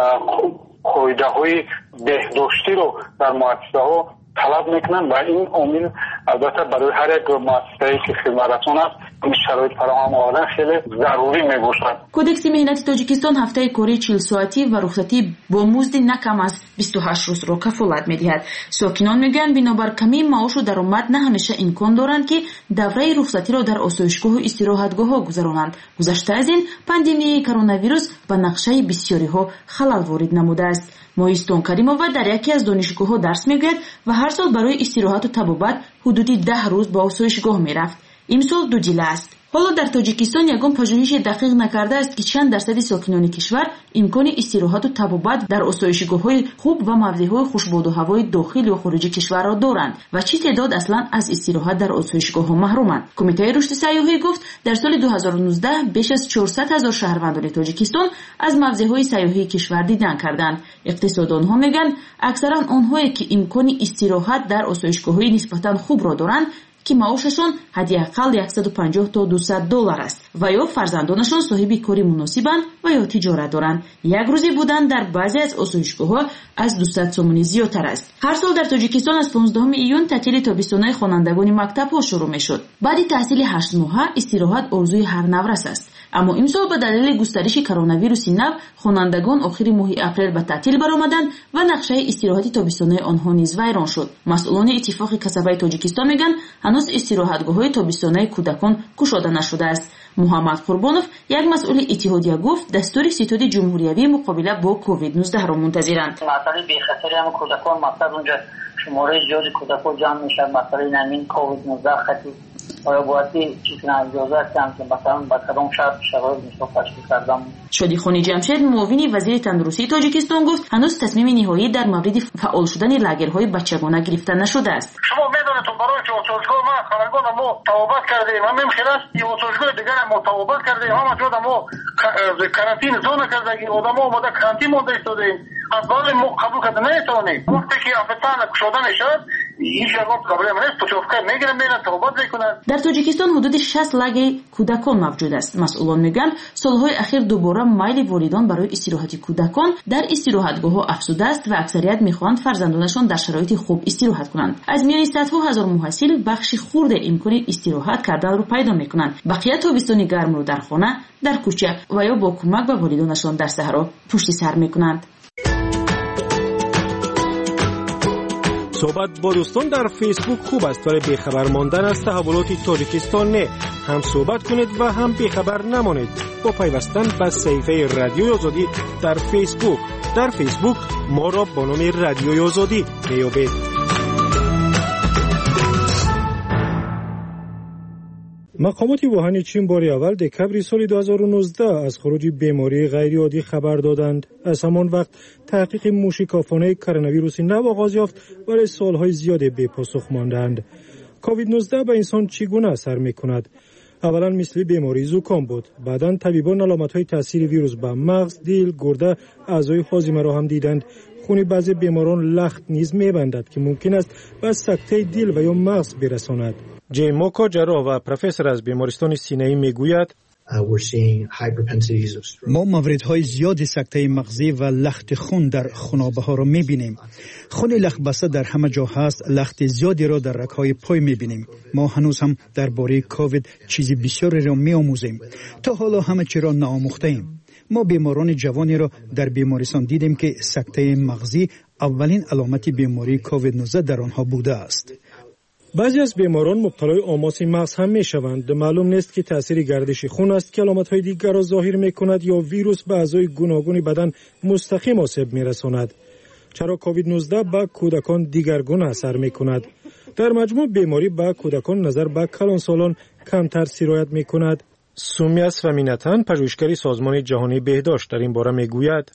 E: қоидаҳои беҳдоштиро дар муассисаҳо талаб мекунанд ва ин омил албатта барои ҳар як муассисае ки хизматрасон аст ин шароит фароҳам овардан хеле зарурӣ мебошад.
B: кодекси меҳнати Тоҷикистон ҳафтаи кории 40 соатӣ ва рухсатӣ бо музди на кам аз 28 рӯзро кафолат медиҳад. сокинон мегӯянд бинобар камии маошу даромад на ҳамеша имкон доранд, ки давраи рухсатиро дар осоишгоҳу истироҳатгоҳҳо гузаронанд. гузашта аз ин пандемияи коронавирус ба нақшаи бисёриҳо халал ворид намудааст. моҳистон Каримова дар яке аз донишгоҳҳо дарс мегӯяд ва ҳар сол барои истироҳату табобат ҳудуди 10 рӯз ба осоишгоҳ мерафт. имсол дудила аст. ҳоло дар Тоҷикистон ягон пажӯҳиши дақиқ накардааст, ки чанд дарсади сокинони кишвар имкони истироҳату табобат дар осоишгоҳҳои хуб ва мавзеъҳои хушбоду ҳавои дохил ё хориҷи кишварро доранд ва чӣ теъдод аслан аз истироҳат дар осоишгоҳҳо маҳруманд. кумитаи рушди сайёҳӣ гуфт, дар соли 2019 беш аз 400 000 шаҳрвандони Тоҷикистон аз мавзеъҳои сайёҳии кишвар дидан карданд. иқтисоддонҳо мегӯянд, аксаран онҳое, ки имкони истироҳат дар осоишгоҳҳои нисбатан хубро доранд, ки маошашон ҳадиаққал $150 то $200 аст ва ё фарзандонашон соҳиби кори муносибанд ва ё тиҷорат доранд. як рӯзи будан дар баъзе аз осоишгоҳҳо аз 200 сомонӣ зиёдтар аст. ҳар сол дар Тоҷикистон аз 15 июн таътили тобистонаи хонандагони мактабҳо шурӯъ мешуд. баъди таҳсили 8 моҳа истироҳат орзуи ҳар наврас аст. аммо имсол ба далели густариши коронавируси нав хонандагон охири моҳи апрел ба таътил баромаданд ва нақшаи истироҳати тобистонаи онҳо низ вайрон шуд. масъулони иттифоқи касабаи Тоҷикистон мегӯянд, ҳанӯз هنوز استراحتگاه‌های تابستانه کودکان گشوده نشده است. محمد قربانов یک مسئول اتحادیه گفت دستور ستاد جمهوریوی مقابله با کووید 19 را منتظرند.
U: مسئله بی‌خطری هم کودکان مقصد اونجا شماره زیادی کودکان جمع میشن، مسئله همین کووید 19 خطی آیا باید چیزی اجازه کردن که مثلا با کدام شرایط میشه تشکیل کردم.
B: شادیخانی جمشید معاون وزیر تندرستی تاجیکستان گفت هنوز تصمیم نهایی در مورد فعال شدن لاگرهای بچگانه گرفته نشده است.
E: شما میدونید برای که اتوشگاه ما خبرگان ما توبت کردیم، همین خلاص این اتوشگاه دیگر ما توبت کردیم، همه جا ما کارانتین زون کردیم، آدم‌ها اومده کارانتین مونده ایستادیم. از بالا ما قبول کرده نمیتونیم. وقتی که افتان شدن شد این جواب قبول نیست، پوچوفکر میگیرن میرن توبت میکنن.
B: در تاجیکستان حدود 60 لاگر کودکان موجود است. مسئولان میگن سالهای اخیر دوباره مایل والیدان برای استراحت کودکان در استراحتگاه‌ها افزوده است و اکثریت میخواهند فرزندانشان در شرایط خوب استراحت کنند. از میان صدها هزار محصل بخش خرد امکان استراحت کردن رو پیدا میکنند. بقیه تابستان گرم رو در خانه، در کوچه و یا با کمک به والدینشان در صحرا پشت سر میکنند.
F: صحبت با دوستان در فیسبوک خوب است ولی بیخبر ماندن از تحولات تاجیکستان نه. هم صحبت کنید و هم بیخبر نمانید با پیوستن به صفحه رادیوی آزادی در فیسبوک. در فیسبوک ما را با نام رادیوی آزادی میابید. مقامات ووهان چین بار اول دکبر سال 2019 از خروج بیماری غیرعادی خبر دادند. از همان وقت تحقیق موشکافانه کرونا ویروس نو آغاز یافت ولی سالهای زیادی بی پاسخ ماندند. کووید 19 به انسان چگونه اثر می‌کند؟ اولا مثل بیماری زکام بود. بعداً طبیبان علامت‌های تاثیر ویروس به مغز، دل، گرده، اعضای هاضمه را هم دیدند. خون بعضی بیماران لخت نیز می‌بندد که ممکن است به سکته دل و یا مغز برساند. جیموکا جراح و پروفسور از بیمارستان سینه‌ای میگوید
H: ما موردهای زیاد سکته مغزی و لخت خون در خونابه ها را میبینیم. خون لخت در همه جا هست، لخت زیادی را در رگ‌های پای میبینیم. ما هنوز هم درباره کووید چیزی بسیاری را میآموزیم. تا حالا همه چی را ناآموخته ایم. ما بیماران جوانی را در بیمارستان دیدیم که سکته مغزی اولین علامت بیماری کووید 19 در آنها بوده است.
F: بعضی از بیماران مبتلای آماس مغز هم می شوند. معلوم نیست که تاثیر گردش خون است که علامت‌های دیگر را ظاهر می کند یا ویروس به اعضای گوناگون بدن مستقیم آسیب می رساند. چرا کووید 19 به کودکان دیگرگون اثر می کند؟ در مجموع بیماری به کودکان نظر به کلانسالان کمتر سرایت می کند. سومیا سوامیناتن پژوهشگر سازمان جهانی بهداشت در این باره می گوید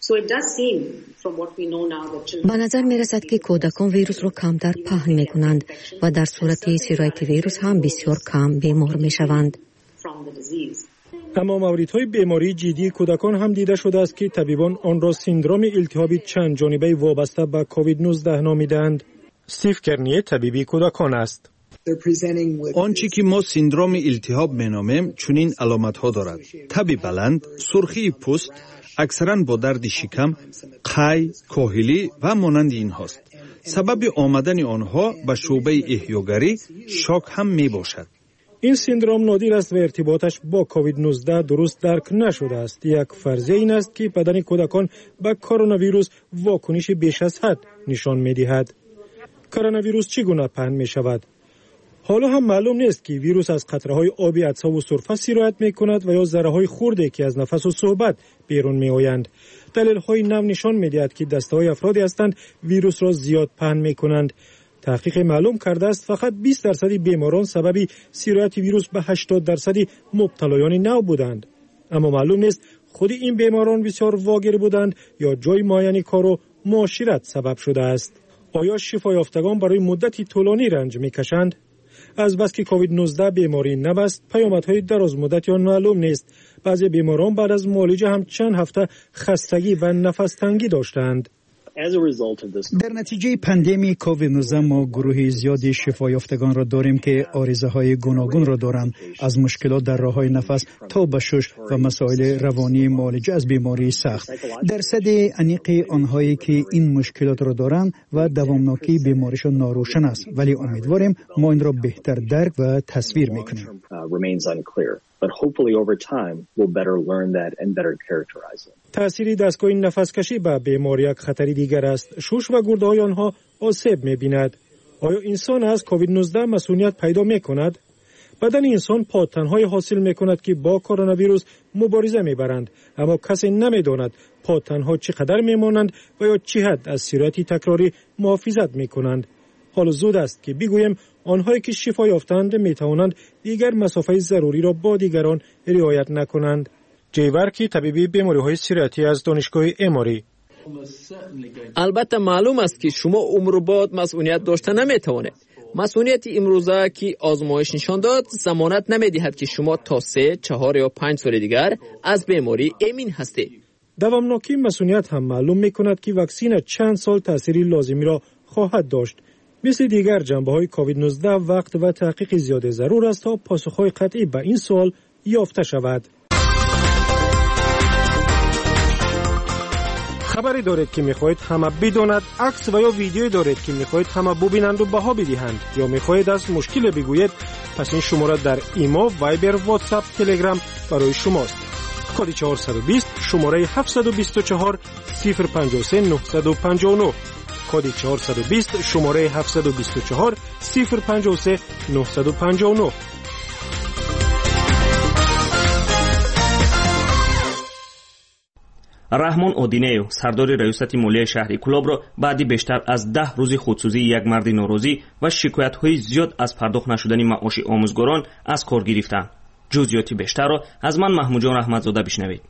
S: به نظر می رسد که کودکان ویروس را کمتر پهن می کنند و در صورت سرایت ویروس هم بسیار کم بیمار می شوند.
F: اما موردهای بیماری جدی کودکان هم دیده شده است که طبیبان آن را سندرم التهاب چند جانبه وابسته به کووید 19 نامیدند. استیو کرنیه طبیبی کودکان است.
I: آنچه که ما سندرم التهاب مینامیم چنین علامت ها دارد: تب بلند، سرخی پوست، اکثرا با درد شکم، قی، کاهلی و مانند این هاست. سبب آمدن آنها به شعبه احیاگری شاک هم می باشد.
F: این سندرم نادر است و ارتباطش با کووید 19 درست درک نشده است. یک فرضیه این است که بدن کودکان به کرونا ویروس واکنش بیش از حد نشان می دهد. کرونا ویروس چگونه پهن می شود؟ حالا هم معلوم نیست که ویروس از قطره‌های آبی عطسه و سرفه سرایت می‌کند و یا ذره‌های خردی که از نفس و صحبت بیرون می‌آیند. دلایل نو نشان می‌دهد که دسته‌های افرادی هستند ویروس را زیاد پهن می‌کنند. تحقیق معلوم کرده است فقط 20% بیماران سبب سرایت ویروس به 80% مبتلایان نو بودند. اما معلوم نیست خود این بیماران بسیار واگیر بودند یا جای معین کار و معاشرت سبب شده است. آیا شفا یافتگان برای مدتی طولانی رنج می‌کشند؟ از بس که کووید 19 بیماری نبست، پیامدهای دراز مدتی آن معلوم نیست. بعضی بیماران بعد از معالجه هم چند هفته خستگی و نفس تنگی داشتند.
H: در نتیجه پاندمی کووید 19 ما گروه زیادی شفا یافتگان را داریم که عارضه های گوناگون را دارند، از مشکلات در راه‌های نفس تا به شش و مسائل روانی معالجه از بیماری سخت. درصد عمیق آنهایی که این مشکلات را دارند و دوامناکی بیماریشان ناروشن است، ولی امیدواریم ما این را بهتر درک و تصویر می‌کنیم.
X: But hopefully over time we'll better learn that and better characterize it.
F: تأثیر دستگاه نفس کشی به بیماری یک خطری دیگر است. شش و گرده‌های آنها آسیب می‌بیند. آیا انسان از کووید 19 مسئولیت پیدا می‌کند؟ بدن انسان پادتن‌های حاصل می‌کند که با کرونا ویروس مبارزه می‌برند، اما کسی نمی‌داند پادتن‌ها چقدر می‌مانند و یا چه حد از سرعت تکراری محافظت می‌کنند. حالا زود است که بگویم آنهایی که شفا یافتند می‌توانند دیگر مسافه ضروری را با دیگران رعایت نکنند. جیورکی طبیبی بیماری‌های سرطانی از دانشگاه اماری:
C: البته معلوم است که شما عمر بعد مسئولیت داشته نمی‌توانید. مسئولیت امروزه که آزمایش نشان داد ضمانت نمی‌دهد که شما تا 3، 4 یا 5 سال دیگر از بیماری امین هستید.
F: دوامناکی مسئولیت هم معلوم می‌کند که واکسن چند سال تأثیری لازمی را خواهد داشت. مثل دیگر جنبه‌های کووید 19 وقت و تحقیق زیاد ضرور است تا پاسخ‌های قطعی به این سوال یافته شود. خبری دارید که می‌خواهید همه بداند، عکس و یا ویدیویی دارید که می‌خواهید همه ببینند و بها بدهند، یا می‌خواهید از مشکل بگویید، پس این شماره در ایمو، وایبر، واتساپ، تلگرام برای شماست. کد 420 شماره 724 053 959. کد 420 شماره 724 053 959.
J: رحمان اودینیو سردار ریاست مالیه شهری کلاب را بعد بیشتر از 10 روز خودسوزی یک مرد ناراضی و شکایت‌های زیاد از پرداخت نشدن معاش آموزگاران از کار گرفتند. جزئیات بیشتر را از من محمود جان رحمتزاده بشنوید.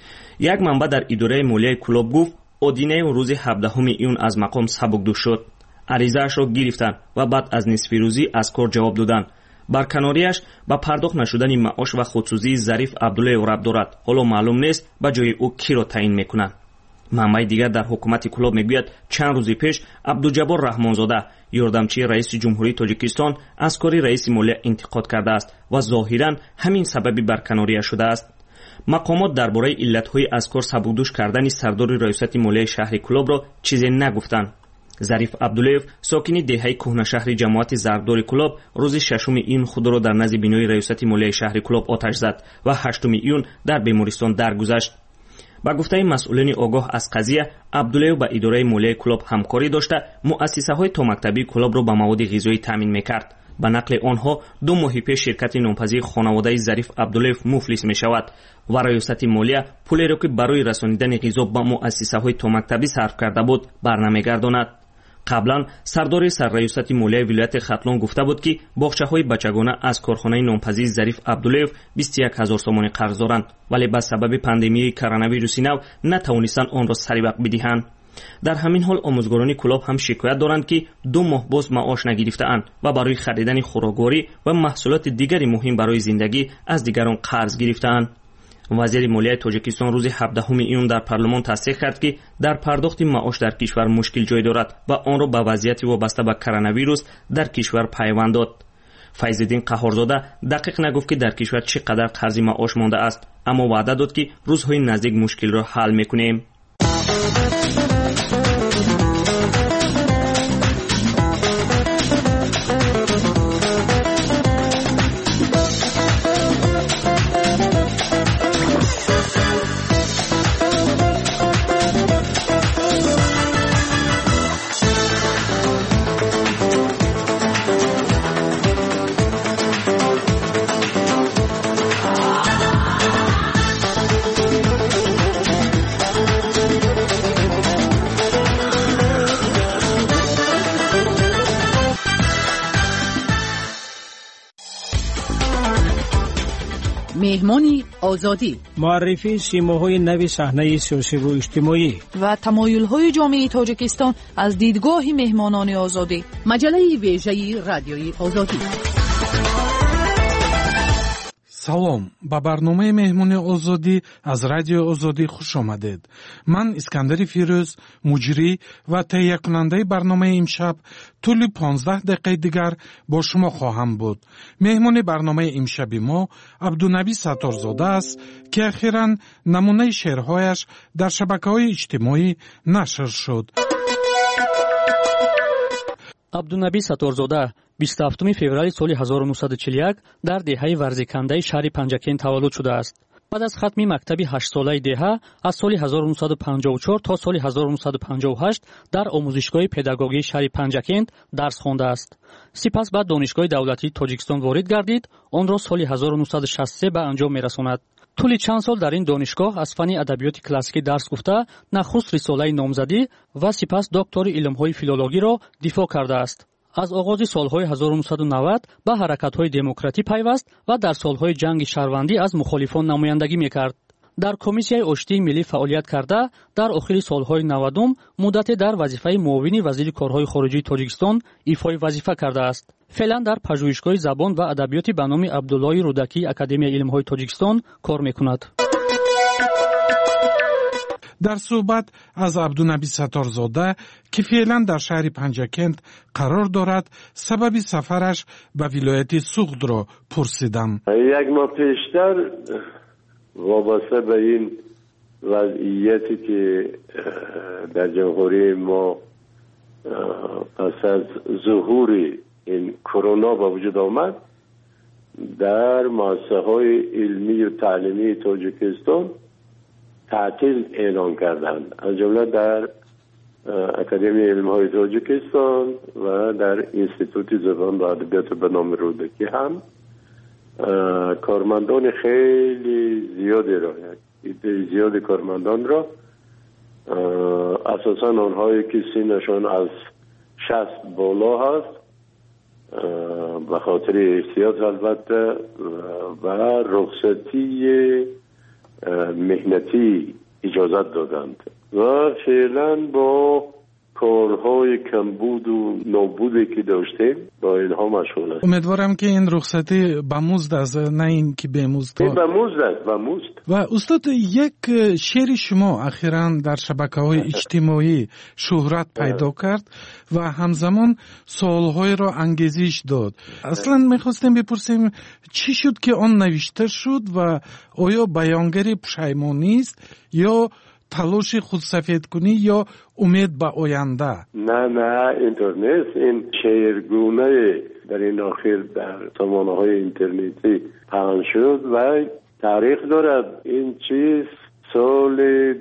J: یک منبع در اداره مالیه کلاب گفت اودینیو روز 17 ایون از مقام سبکدوش شد. عریضه‌اش را گرفتند و بعد از نصف روزی از کار جواب دادند. بر کناریش با پرداخت نشدن معاش و خودسوزی ظریف عبدالله رب دارد. حالا معلوم نیست با جای او کی را تعیین میکنند. منبع دیگر در حکومت کلاب میگوید چند روز پیش عبدالجبار رحمانزاده یاردمچی رئیس جمهوری تاجیکستان از کار رئیس مالیه انتقاد کرده است و ظاهرا همین سببی برکناریش شده است. مقامات درباره علت‌های از کار سبکدوش کردن سردار ریاست مالیه شهر کلاب را چیزی نگفتند. ظریف عبدالله ساکن دهه کهنه شهر جماعت زردار کلاب روز 6 ایون خود را در نزد بینای ریاست مالیه شهر کلاب آتش زد و 8 ایون در بیمارستان درگذشت. با گفته مسئولین آگاه از قضیه، عبدالله با اداره مالیه کلاب همکاری داشته مؤسسه‌های تا مکتبی کلاب را با مواد غذایی تامین می‌کرد. به نقل آنها 2 ماه پیش شرکت نامپذیر خانواده ظریف عبدالله مفلس می‌شود و ریاست مالیه پولی را که برای رسانیدن غذا به مؤسسه‌های تا مکتبی صرف کرده بود برنمیگرداند. قبلا سردار سرریاست مالیه ولایت ختلان گفته بود که باغچه‌های بچگانه از کارخانه نامپذیر ظریف عبدالله 21000 سومانی قرض دارند، ولی به سبب پاندمی کرونا ویروس نو نتوانستند آن را سری وقت بدهند. در همین حال آموزگاران کلاب هم شکایت دارند که 2 ماه باز معاش نگرفته‌اند و برای خریدن خوراکواری و محصولات دیگری مهم برای زندگی از دیگران قرض گرفته‌اند. وزیر مالیه تاجیکستان روز 17 ایون در پارلمان تصدیق کرد که در پرداخت معاش در کشور مشکل جای دارد و آن را به وضعیت وابسته به کرونا ویروس در کشور پیوند داد. فیض‌الدین قهارزاده دقیق نگفت که در کشور چقدر قرض معاش مانده است، اما وعده داد که روزهای نزدیک مشکل را حل می‌کنیم.
R: مهمانی آزادی،
Q: معرفی سیماهای نوی صحنه سیاسی و اجتماعی
T: و تمایل‌های جامعه تاجیکستان از دیدگاه مهمانان آزادی.
R: مجله ویژه رادیوی آزادی.
D: салом ба барномаи меҳмони озодӣ аз радиои озодӣ хуш омадед. ман искандари фирӯз муҷрӣ ва таҳиякунандаи барномаи имшаб тӯли 15 дақиқаи дигар бо шумо хоҳам буд. меҳмони барномаи имшаби мо абдунаби сатторзода аст ки ахиран намунаи шеърҳояш дар шабакаҳои иҷтимоӣ нашр шуд.
K: абдунаби сатторзода 27 феврали соли 1941 дар деҳаи варзикандаи шаҳри Панҷакен таваллуд шудааст. بعد از ختم مکتبی 8 ساله دهه از سال 1954 تا سال 1958 در آموزشگاه پداگوژی شهر پنجکند درس خوانده است. سپس بعد دانشگاه دولتی تاجیکستان وارد گردید، آن را سال 1963 به انجام می‌رساند. طول چند سال در این دانشگاه از فن ادبیات کلاسیکی درس گفته، نخست رساله نامزدی و سپس دکتر علوم‌های فیلولوژی را دفاع کرده است. از آغاز سالهای 1990 به حرکت‌های دموکراتی پیوست و در سالهای جنگ شهروندی از مخالفان نمایندگی می‌کرد. در کمیسیای آشتی ملی فعالیت کرده، در آخر سالهای 90 مدت در وظیفه معاون وزیر کارهای خارجی تاجیکستان ایفای وظیفه کرده است. فعلا در پژوهشگاه زبان و ادبیات به نام عبدالله رودکی اکادمی علم‌های تاجیکستان کار می‌کند.
D: در صحبت از عبدالنبی ستارزاده که فعلا در شهر پنجکند قرار دارد سبب سفرش به ولایت سوخت را پرسیدم.
L: یک ماه پیشتر وابسته به این وضعیتی که در جمهوری ما پس از ظهور این کرونا به وجود آمد، در مؤسسه‌های علمی و تعلیمی تاجیکستان تعطیل اعلان کردند، از جمله در اکادمی علم‌های تاجیکستان و در انستیتوت زبان و ادبیات به نام رودکی هم کارمندان خیلی زیادی را، عده زیادی کارمندان را، اساساً آنهایی که سنشان از 60 بالا هست، به خاطر احتیاط البته و رخصتی مهنتی اجازت دادند و فعلا با کارهای کمبود و نابودی که داشتیم با اینها مشغول است.
D: امیدوارم که این رخصتی به مزد است، نه این که به مزد.
L: به مزد است، به مزد.
D: و استاد، یک شعر شما اخیراً در شبکه‌های اجتماعی شهرت پیدا کرد و همزمان سوال‌های را انگیزش داد. اصلاً می‌خواستیم بپرسیم چی شد که آن نوشته شد و آیا بیانگر پشیمانی است یا تلاش خود سفید کنی یا امید به آینده؟
L: نه اینطور نیست. این شعرگونه در این آخر در سامانه‌های اینترنتی پخش شد و تاریخ دارد. این چیز سال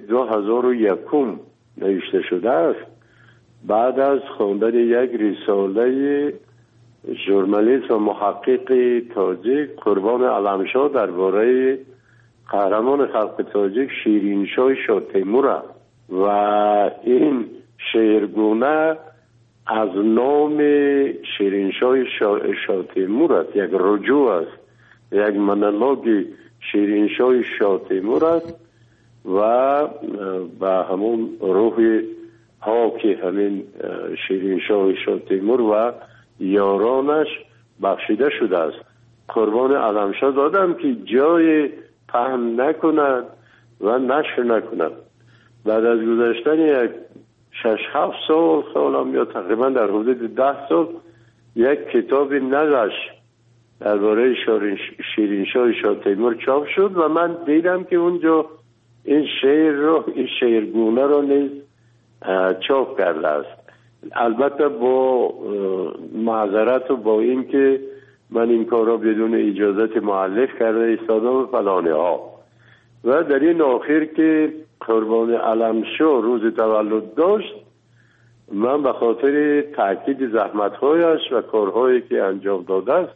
L: 2001 نوشته شده است، بعد از خواندن یک رساله ژورنالیست و محقق تاجیک قربان علمشاه درباره قهرمان خلق تاجیک شیرینشاه شاه تیمور و این شعرگونه از نام شیرینشاه شاه تیمور است، یک رجوع است، یک مونولوگ شیرینشاه شاه تیمور است و به همون روح پاک همین شیرینشاه شاه تیمور و یارانش بخشیده شده است. قربان علمشاه دادم که جای پهن نکند و نشر نکند. بعد از گذشتن یک 6-7 سال یا تقریبا در حدود 10 سال یک کتاب نقش درباره شیرینشاه شاه تیمور چاپ شد و من دیدم که اونجا این شعرگونه رو نیز چاپ کرده است. البته با معذرت و با این که من این کار را بدون اجازت مؤلف کرده ایستادم فلانه ها. و در این آخر که قربان علمشاه روز تولد داشت، من به خاطر تاکید زحمت‌هایش و کارهایی که انجام داده است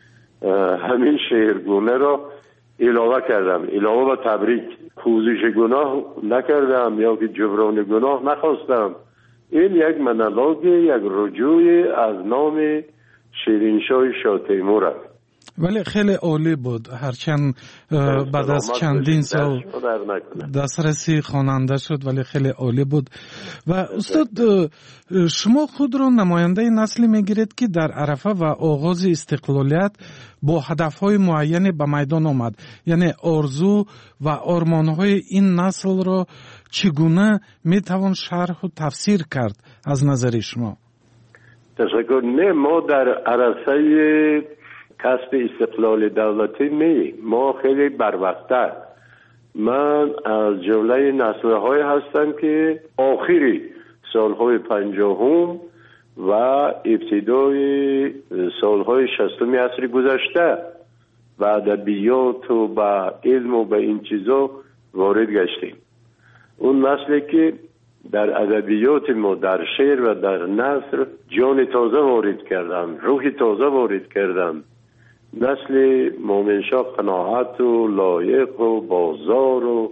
L: همین شعرگونه را علاوه کردم، علاوه به تبریک. پوزش گناه نکردم یا که جبران گناه نخواستم. این یک مونولوگ، یک رجوع از نام شیرینشاه شاه تیمور است.
D: ولی خیلی عالی بود، هرچند بعد از چندین سال دسترسی خواننده شد ولی خیلی عالی بود. و استاد، شما خود را نماینده نسلی میگیرید که در عرفه و آغاز استقلالیت با هدفهای معینی به میدان آمد، یعنی آرزو و آرمانهای این نسل را چگونه میتوان شرح و تفسیر کرد از نظر شما؟
L: تشکر. نه، ما در عرصه کسب استقلال دولتی نه، ما خیلی بروقت‌تر. من از جمله نسل‌های هستم که آخری سالهای 50 و ابتدای سالهای 60 عصر گذشته به ادبیات و به علم و به این چیزا وارد گشتیم. اون نسلی که در ادبیات ما، در شعر و در نثر جان تازه وارد کردن، روح تازه وارد کردن. نسل مومنشاه قناعت و لایق و بازار و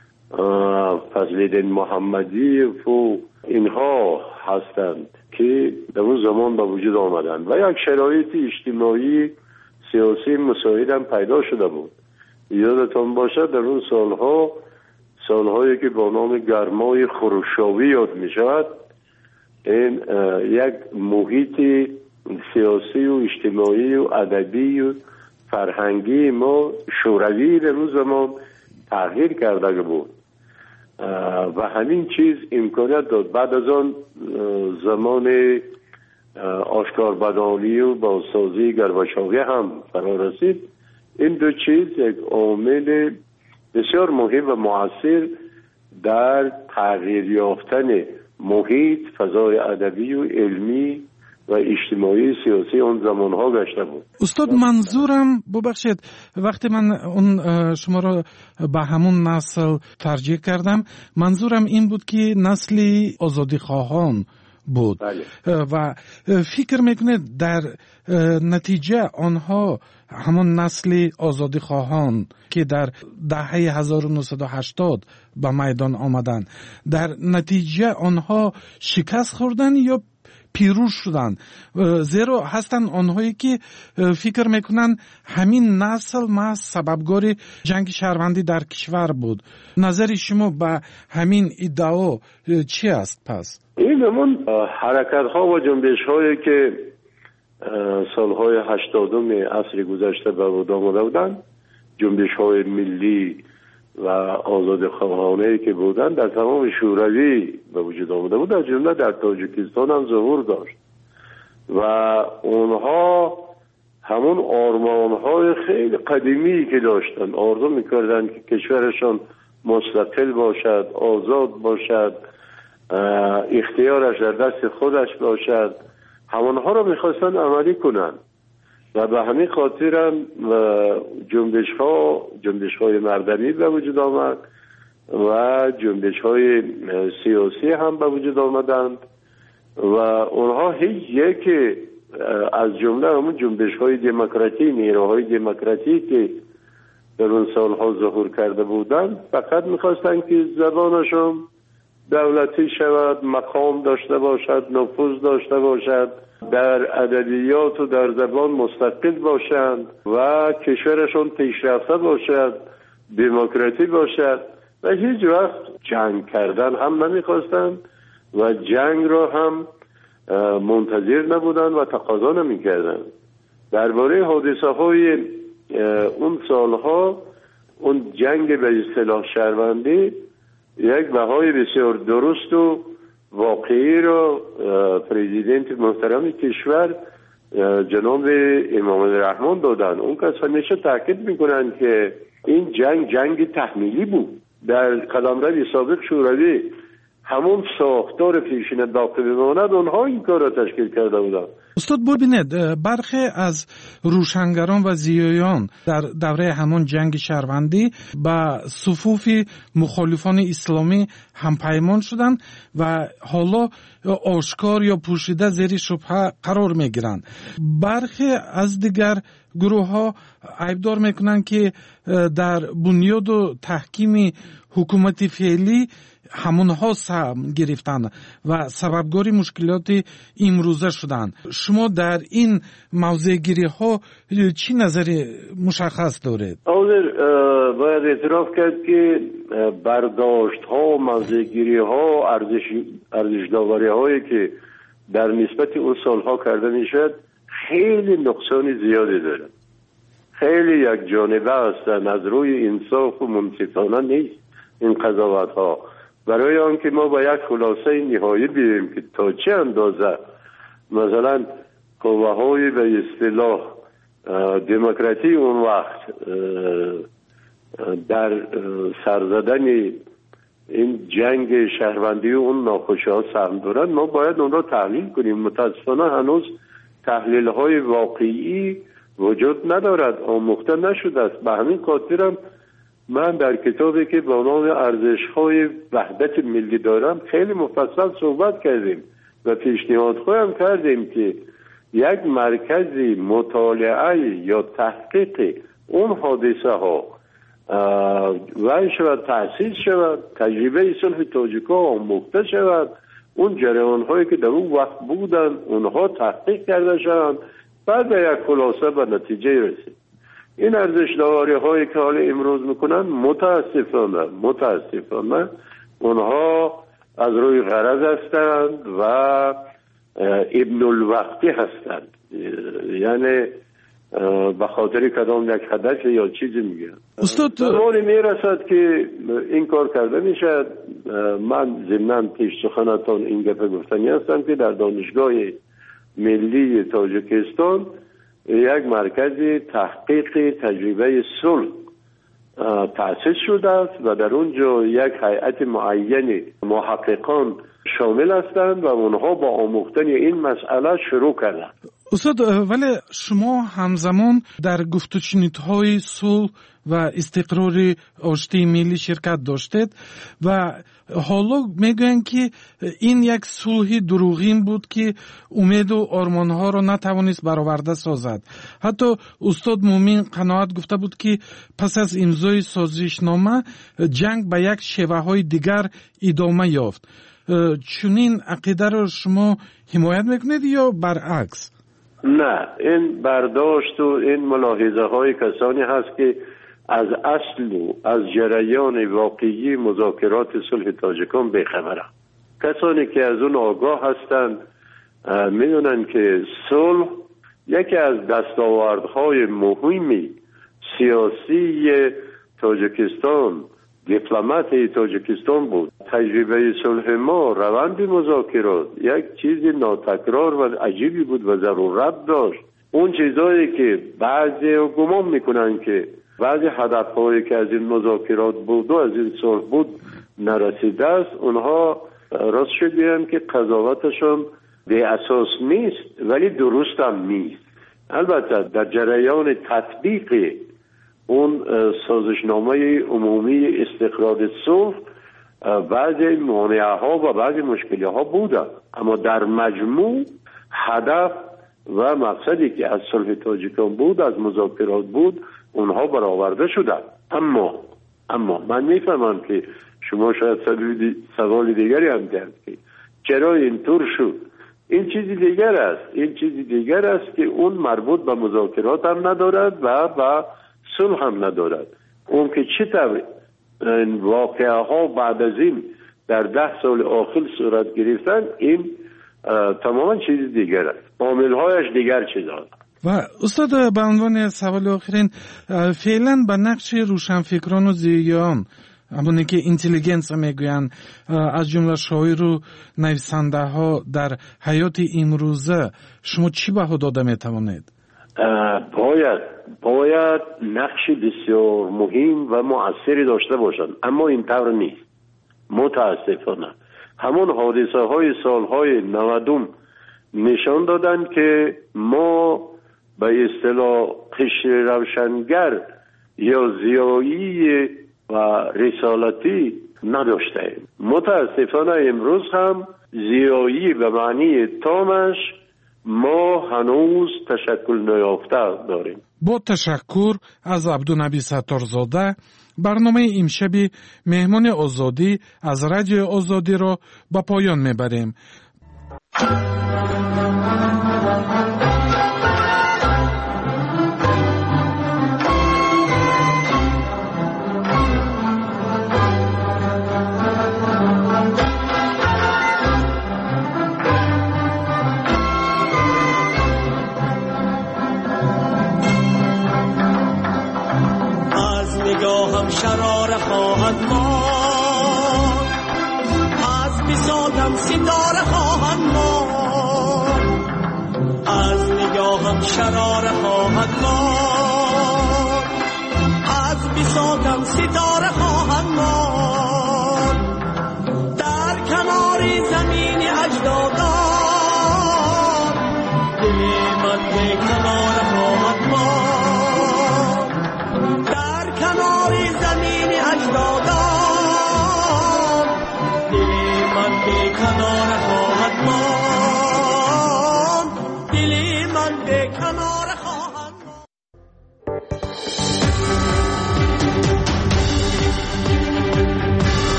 L: فضل‌الدین محمدی و اینها هستند که در اون زمان به وجود آمدند و یک شرایط اجتماعی سیاسی مساعد هم پیدا شده بود. یادتان باشد در اون سالهایی که با نام گرمای خروشاوی یاد می شود، این یک محیط سیاسی و اجتماعی و ادبی و فرهنگی ما شوروی در اون زمان تغییر کرده بود و همین چیز امکانیت داد. بعد از آن زمان آشکاربدانی و بازسازی گورباچوف هم فرا رسید. این دو چیز یک عامل بسیار مهم و مؤثر در تغییر یافتن محیط، فضای ادبی و علمی و اجتماعی سیاسی اون زمانها گشته بود.
D: استاد منظورم ببخشید وقتی من اون شما را به همون نسل ترجیح کردم، منظورم این بود که نسلی آزادی خواهان بود. بله. و فکر میکنه در نتیجه آنها همون نسل آزادی خواهان که در دهه 1980 به میدان آمدن، در نتیجه آنها شکست خوردن یا پیروز شدن؟ زیرا هستن آنهایی که فکر میکنن همین نسل محض سببگار جنگ شهروندی در کشور بود. نظر شما به همین ادعا چی است پس؟
L: این همون حرکت ها و جنبش هایی که سالهای 80 عصر گذشته به وجود آمده بودند، جنبش های ملی و آزاد خواهانه که بودند در تمام شوروی به وجود آمده بود، در جمله در تاجیکستان هم ظهور داشت و اونها همون آرمان های خیلی قدیمی که داشتن، آرزو میکردن که کشورشان مستقل باشد، آزاد باشد، اختیارش در دست خودش باشد، همونها رو میخواستن عملی کنن و به همین خاطر هم جنبش های مردمی به وجود آمد و جنبش های سیاسی هم به وجود آمدند و اونها هیچ یک از جمله همون جنبش های دموکراتی، نیروهای دموکراتی که در اون سالها ظهور کرده بودند فقط میخواستن که زبانشون دولتی شود، مقام داشته باشد، نفوذ داشته باشد، در ادبیات و در زبان مستقل باشند و کشورشون پیشرفته باشد، دموکراتی باشد و هیچ وقت جنگ کردن هم نمیخواستند و جنگ را هم منتظر نبودند و تقاضا نمیکردند. درباره حادثه های اون سالها، اون جنگ به اصطلاح شهروندی یک بهای بسیار درست و واقعی رو پرزیدنت محترم کشور جناب امام الرحمن دادن. اون کس همیشه تاکید میکنن که این جنگ تحمیلی بود. در قلمرو سابق شوروی همون ساختار پیشین باقی بماند، اونها این کار را تشکیل کرده بودن.
D: استاد ببینید برخی از روشنگران و زیایان در دوره همون جنگ شهروندی به صفوف مخالفان اسلامی همپیمان شدند و حالا آشکار یا پوشیده زیر شبهه قرار میگیرند. برخی از دیگر گروه ها عیبدار میکنند که در بنیاد و تحکیم حکومت فعلی همونها سهم گرفتن و سببگاری مشکلات امروزه شدن. شما در این موضوع گیری ها چی نظر مشخص دارید؟
L: باید اعتراف کرد که برداشت ها، موضوع گیری ها، ارزش داوری هایی که در نسبت اون سالها کرده میشد خیلی نقصان زیادی داره، خیلی یک جانبه هستن، از روی انصاف و منصفانه نیست این قضاوت ها. برای آنکه ما با یک خلاصه نهایی بیاییم که تا چه اندازه مثلا قوه های به اصطلاح دموکراتی اون وقت در سرزدن این جنگ شهروندی و اون ناخوشی ها سهم دارن، ما باید اون را تحلیل کنیم. متاسفانه هنوز تحلیل های واقعی وجود ندارد، آموخته نشده است. به همین خاطرم من در کتابی که با نام ارزش‌های وحدت ملی دارم خیلی مفصل صحبت کردیم و پیشنهاد خواهم کردیم که یک مرکزی مطالعه یا تحقیق اون حادثه ها وای شود، تأسیس شود، تجربه صلح تاجیک‌ها آموخته شود، اون جریان هایی که در اون وقت بودن اونها تحقیق کرده شوند، بعد به یک خلاصه به نتیجه رسید. این ارزش داری هایی که حالا امروز میکنن متاسفانه اونها از روی غرض هستند و ابن الوقتی هستند، یعنی به خاطر کدام یک هدف یا چیزی میگن.
D: استاد
L: زمانی میرسد که این کار کرده میشد. من ضمناً پیش سخنتان این گفته گفتنی هستم که در دانشگاه ملی تاجیکستان یک مرکز تحقیق تجربه صلح تأسیس شده است و در اونجا یک هیئت معین محققان شامل هستند و اونها با آموختن این مسئله شروع کردند.
D: استاد، ولی شما همزمان در گفت و شنودهای صلح و استقرار آشتی ملی شرکت داشتید و حالا میگوین که این یک صلح دروغین بود که امید و آرمانها را نتوانست برآورده سازد. حتی استاد مومین قناعت گفته بود که پس از امضای سازشنامه جنگ به یک شیوه‌های دیگر ادامه یافت. چنین عقیده را شما حمایت میکنید یا برعکس؟
L: نه، این برداشت و این ملاحظه های کسانی هست که از اصل و از جریان واقعی مذاکرات صلح تاجیکان بیخبرند. کسانی که از اون آگاه هستند میدونن که صلح یکی از دستاوردهای مهمی سیاسی تاجیکستان، دیپلمات تاجیکستان بود. تجربه صلح ما، روند مذاکرات یک چیز ناتکرار و عجیبی بود و ضرورت داشت. اون چیزایی که بعضی گمان میکنن که بعضی هدفهایی که از این مذاکرات بود و از این صلح بود نرسیده است، اونها راست شد بیان که قضاوتشون به اساس نیست ولی درست هم نیست. البته در جریان تطبیق اون سازشنامه عمومی استقرار صلح بعضی مانعه ها و بعضی مشکلی ها بوده، اما در مجموع هدف و مقصدی که از صلح تاجیکان بود، از مذاکرات بود، اونها برآورده شده. اما من میفهمم که شما شاید سوال دیگری هم دارید که چرا اینطور شد. این چیزی دیگر است که اون مربوط به مذاکرات هم ندارد و به صلح هم ندارد. اون که چطور این واقعه ها بعد از این در 10 سال آخر صورت گرفتن، این تماما چیز دیگر است. عامل‌هایش دیگر چیزاست.
D: و استاد، به عنوان سوال آخرین، فعلا به نقش روشنفکران و زیان، همونی که اینتلیجنس میگوین، از جمله شاعر و نویسنده ها در حیات امروزه، شما چی بها داده میتوانید؟ باید نقش بسیار مهم و مؤثری داشته باشند، اما این طور نیست. متاسفانه همون حادثه های سالهای 90 نشان دادن که ما به اصطلاح قشر روشنگر یا زیایی و رسالتی نداشتیم. متاسفانه امروز هم زیایی به معنی تامش ما هنوز تشکل نیافته داریم. با تشکر از عبدالنبی ستارزاده، برنامه امشب مهمان آزادی از رادیو آزادی را به پایان میبریم.
W: نگاهم شرار خواهد ماند، از بساطم ستاره خواهد ماند، از نگاهم شرار خواهد ماند، از بساطم ستاره خواهد ماند، در کنار زمین اجدادان دل من به کنار خواهد ماند.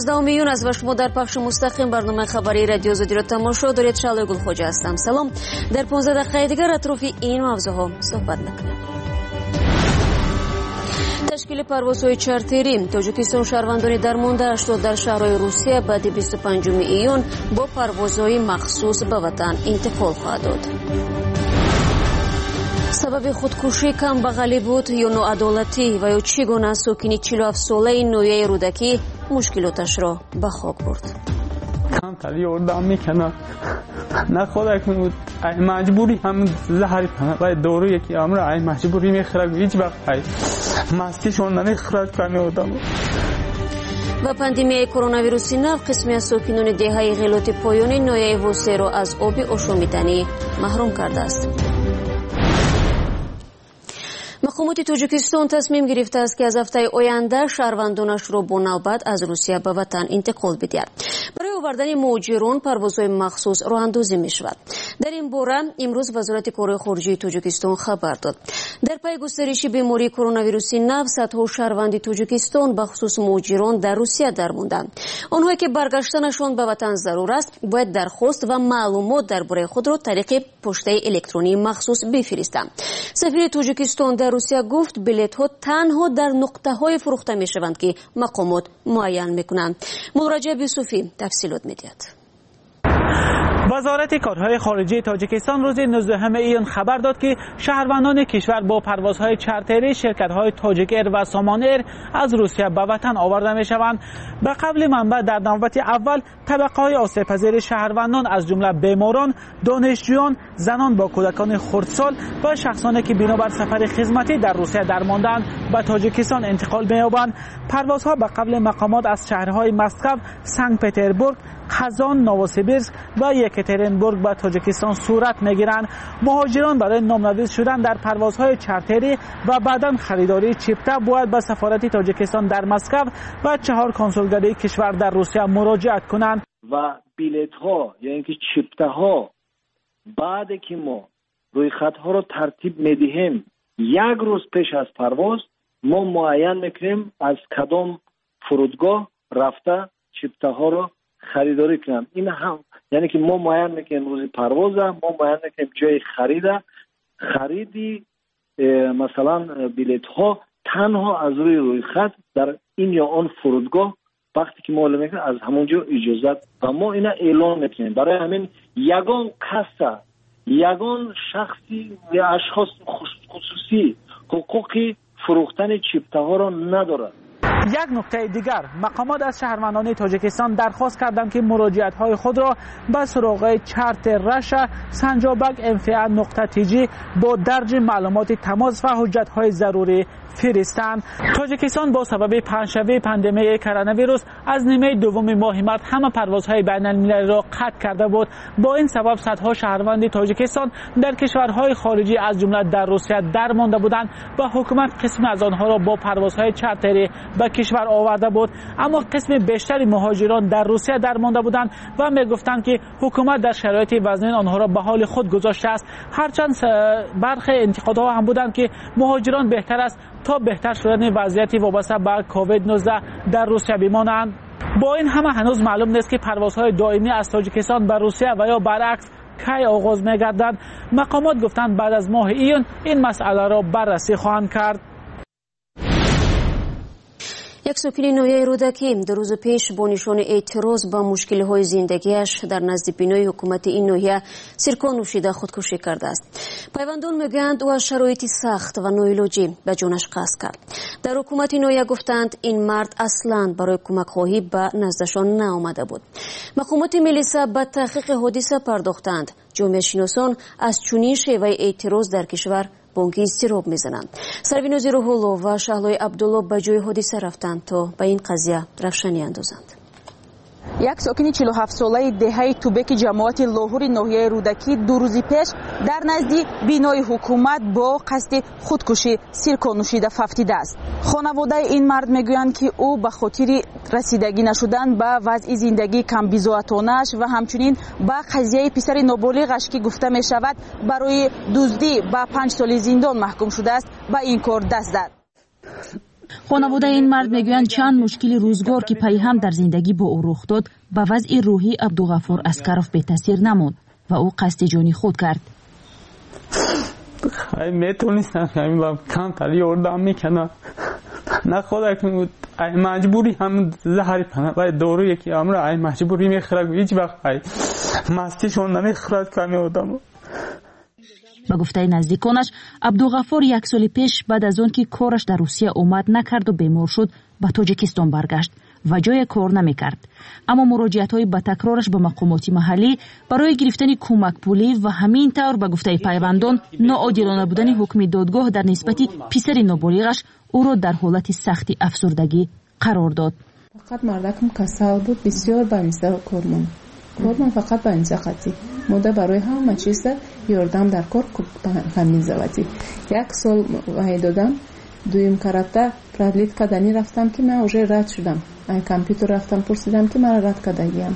A: 19 ایون از و شما در پخش مستقیم برنامه خبری رادیو آزادی را تماشا دارید. شعله گلخوجه هستم. سلام. در 15 دقیقه دیگر اطراف این موضوعها صحبت میکنیم. تشکیل پروازهای چارتری تاجیکستان شهروندان درمانده شد در شهرهای روسیه بعد 25 ایون با پروازهای مخصوص به وطن انتقال خواهد داد. سبب خودکشی کم بغلی بود یا ناعدالتی و یا چگونه ساکن 47 ساله نویه رودکی مشکلاتش را به خاک برد.
M: کمتر یاردم میکنن نه خدا کنه بود مجبوری هم زهری کنه و دورو یکی امر ای مجبوری میخرم هیچ وقت ای مستیشون نمیخرد کنه آدم.
A: و پاندمی کرونا ویروس نو قسمی از ساکنان دههای غلات پایانی نویه وسه را از آب آشامیدنی محروم کرده است. مقامات تاجیکستان تصمیم گرفته است که از هفته آینده شهروندانش را با نوبت از روسیه به وطن انتقال بدهد. برای آوردن مهاجران پروازهای مخصوص راه اندازی می شود. در این باره امروز وزارت کارهای خارجه تاجیکستان خبر داد. در پی گسترش بیماری کرونا ویروس نو صدها شهروند تاجیکستان به خصوص مهاجران در روسیه درماندند. آنهایی که برگشتنشان به وطن ضرور است باید درخواست و معلومات درباره خود را طریق پشته الکترونی مخصوص بفرستند. سفیر تاجیکستان در روسیه گفت بلیط ها تنها در نقطه های فروخته می شوند که مقامات معین می کنند. مراجعه یوسفی تفصیلات می دهد.
N: وزارت کارهای خارجه تاجیکستان روز 19 ایون خبر داد که شهروندان کشور با پروازهای چارتری شرکت‌های تاجیک ایر و سامان ایر از روسیه به وطن آورده می‌شوند. به قول منبع در نوبت اول طبقه‌های آسیب‌پذیر شهروندان از جمله بیماران، دانشجویان، زنان با کودکان خردسال و شخصانی که بنابر سفر خدمتی در روسیه درمانده‌اند به تاجیکستان انتقال می‌یابند. پروازها به قول مقامات از شهرهای مسکو، سنت پترزبورگ، خزان، نووسیبیرسک و یکاترینبورگ به تاجیکستان صورت می‌گیرند. مهاجران برای نامنویس شدن در پروازهای چارتری و بعداً خریداری چیپته باید به سفارت تاجیکستان در مسکو و 4 کنسولگری کشور در روسیه مراجعت کنند.
O: و بلیط ها یا اینکه چیپته ها بعد که ما روی خط ها رو ترتیب میدهیم یک روز پیش از پرواز ما معین میکنیم از کدام فرودگاه رفته چیپته ها رو خریداری کنیم. این هم یعنی که ما معین میکنیم روز پرواز، ما معین میکنیم جای خریدی مثلا بلیط ها تنها از روی خط در این یا آن فرودگاه وقتی که معلومه میکنیم از همونجا اجازت و ما اینا اعلام میکنیم. برای همین یگان کس یگان شخصی یا اشخاص خصوصی حقوقی فروختن چیپته ها را ندارد.
N: یک نکته دیگر، مقامات از شهروندان تاجیکستان درخواست کردند که مراجعت‌های خود را به سراغ چارت رشا سنجابک انفعال نقطه تیجی با درج معلومات تماس و حجت‌های ضروری فرستند. تاجیکستان با سبب پنجشنبه پاندمی کرونا ویروس از نیمه دوم ماه مارس همه پروازهای بین‌المللی را قطع کرده بود. با این سبب صدها شهروند تاجیکستان در کشورهای خارجی از جمله در روسیه درمانده بودند و حکومت قسم از آنها را با پروازهای چارتری به کشور آورده بود. اما قسم بیشتری مهاجران در روسیه درمانده بودند و میگفتند که حکومت در شرایط وضعین آنها را به حال خود گذاشته است. هرچند برخی انتقادها هم بودند که مهاجران بهتر است تا بهتر شدن وضعیتی وابسته به کووید 19 در روسیه بمانند. با این همه هنوز معلوم نیست که پروازهای دائمی از تاجیکستان به روسیه و یا برعکس کی آغاز می‌گردد. مقامات گفتند بعد از ماه ایون این مسئله را بررسی خواهند کرد.
A: یک ساکن نویه رودکی در روز پیش با نشان اعتراض به مشکل‌های زندگیش در نزد بینای حکومت این نویه سرکه نوشیده خودکشی کرده است. پیوندان میگویند او از شرایط سخت و ناعلاجی به جانش قصد کرد. در حکومت نویه گفتند این مرد اصلاً برای کمک خواهی به نزدشان نآمده بود. مقامات ملیسا به تحقیق حادثه پرداختند. جامعه شناسان از چنین شیوه اعتراض در کشور بانک اضطراب میزنند. سروینوزی روح‌الله و شهلای عبدالله به جای حادثه رفتند تا به این قضیه روشنی اندازند.
Y: یک ساکن 47 ساله دهه توبک جماعت لاهور ناحیه رودکی 2 روز پیش در نزد بینای حکومت با قصد خودکشی سرکه نوشیده ففتیده است. خانواده این مرد میگویند که او به خاطر رسیدگی نشدن به وضع زندگی کم بی‌ذوقانه‌اش و همچنین به قضیه پسر نابالغش که گفته می شود برای دزدی به 5 سال زندان محکوم شده است به این کار دست زد.
B: خانواده این مرد میگویند چند مشکل روزگار که پی هم در زندگی با او رخ داد به وضع روحی عبدالغفور اسکرف به تاثیر نمود و او قصد جانی خود کرد.
M: میتونستم همین با کم تلی اردام میکنم نه خودک بود مجبوری هم زهری پنه باید دورو یکی امرو مجبوری میخرد هیچ وقت مستی شون نمیخرد کمی آدمو.
B: با گفته نزدیکانش عبدالغفور 1 سال پیش بعد از اون که کارش در روسیه اومد نکرد و بیمار شد به تاجیکستان برگشت و جای کار نمیکرد، اما مراجعت‌های با تکرارش به مقامات محلی برای گرفتن کمک پولی و همین طور به گفته پیوندان ناعادلانه بودن حکم دادگاه در نسبت پسر نابالغش او را در حالت سختی افسردگی قرار داد.
E: فقط مردکم کسل بود، بسیار بنزده کارمان فقط بنزده قطعی مده برای همه چیز یاردم در کار همین زواتی 1 سال وحی دادم. دویم کرده پردلیت کدنی رفتم که من اوژه رد شدم. این کامپیوتر رفتم پرسیدم که من رد کدگیم.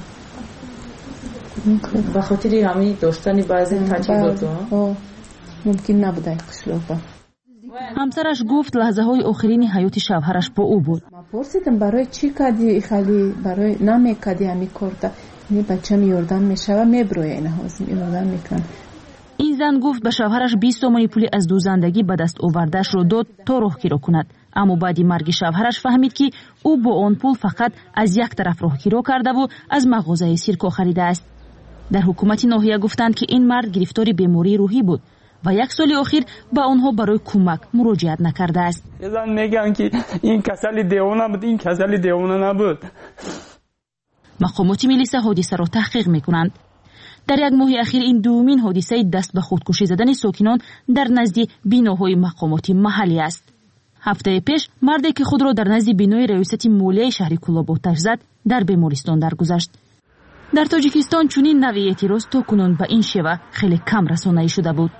T: به خاطر همین داشتن بعضی تجهیزات
E: ممکن نبوده قشلاقا.
B: همسرش گفت لحظه های آخرین حیات شوهرش با او بود.
E: من پرسیدم برای چی کدی خالی برای نمیکدی همی کرده می بچم یاردم میشه و میبروی این هاز یاردم میکنم.
B: این زن گفت به شوهرش 20 تومانی پولی از دوزندگی به دست آورده‌اش رو داد تا راهگیری را کند، اما بعد مرگ شوهرش فهمید که او با آن پول فقط از یک طرف راهگیری کرده و از مغازه سیرکو خریده است. در حکومت ناحیه گفتند که این مرد گرفتار بیماری روحی بود و 1 سال اخیر به آنها برای کمک مراجعت نکرده است.
M: زن میگن که این کسل دیوانه بود، این کسل دیوانه نبود.
B: مقامات ملیس حادثه را تحقیق میکنند. در 1 ماه اخیر این دومین حادثه دست به خودکشی زدن ساکنان در نزد بیناهای مقامات محلی است. هفته پیش مردی که خود را در نزد بینای ریاست مالیه شهر کولاب آتش زد در بیمارستان درگذشت. در تاجیکستان چنین نوع اعتراض تا کنون به این شیوه خیلی کم رسانه‌ای شده بود.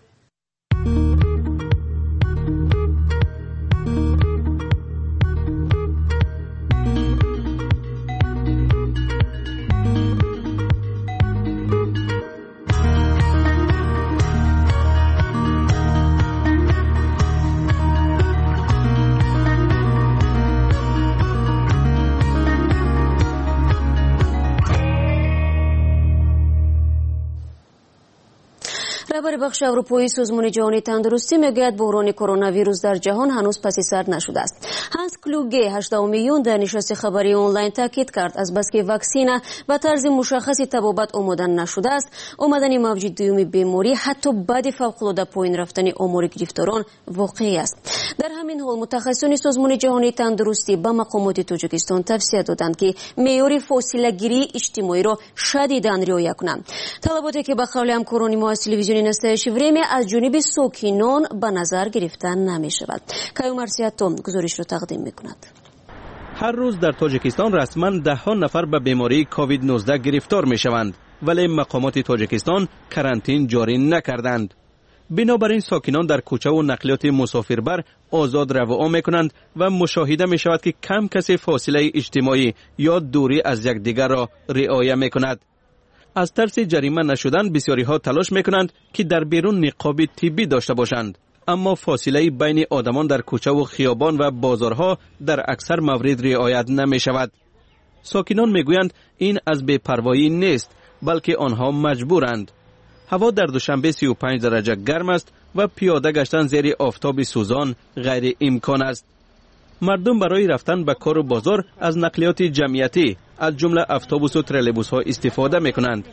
A: رهبر بخش اروپایی سازمان جهانی تندرستی میگوید بحران کرونا ویروس در جهان هنوز پس سر نشده است. هانس کلوگه 8 میلیون در نشست خبری آنلاین تاکید کرد از بس که واکسن به طرز مشخصی تبابت آماده نشده است، آمدن موج دوم بیماری حتی بعد فوق‌العاده پایین رفتن آمار گرفتاران واقعی است. در همین حال متخصصان سازمان جهانی تندرستی به مقامات تاجیکستان توصیه دادند که معیار فاصله گیری اجتماعی را شدیداً رعایت کنند. طلباتی که به قول همکاران ما از تلویزیون نستایش وریمی از جانب ساکنان به نظر گرفتن نمی شود. کایو مرسیاتو گزارش را تقدیم می کند.
G: هر روز در تاجیکستان رسما 10 نفر به بیماری کووید 19 گرفتار می شوند، ولی مقامات تاجیکستان کرانتین جاری نکردند. بنابراین ساکنان در کوچه و نقلیات مسافربر آزاد رفع می کنند و مشاهده می شود که کم کسی فاصله اجتماعی یا دوری از یکدیگر را رعایت می کند. از ترس جریمه نشدن بسیاری ها تلاش می کنند که در بیرون نقاب طبی داشته باشند، اما فاصله بین آدمان در کوچه و خیابان و بازارها در اکثر موارد رعایت نمی شود. ساکنان می گویند این از بی‌پروایی نیست، بلکه آنها مجبورند. هوا در دوشنبه 35 درجه گرم است و پیاده گشتن زیر آفتاب سوزان غیر امکان است. مردم برای رفتن به کار و بازار از نقلیات جمعیتی از جمله اتوبوس و ترولبوس ها استفاده میکنند.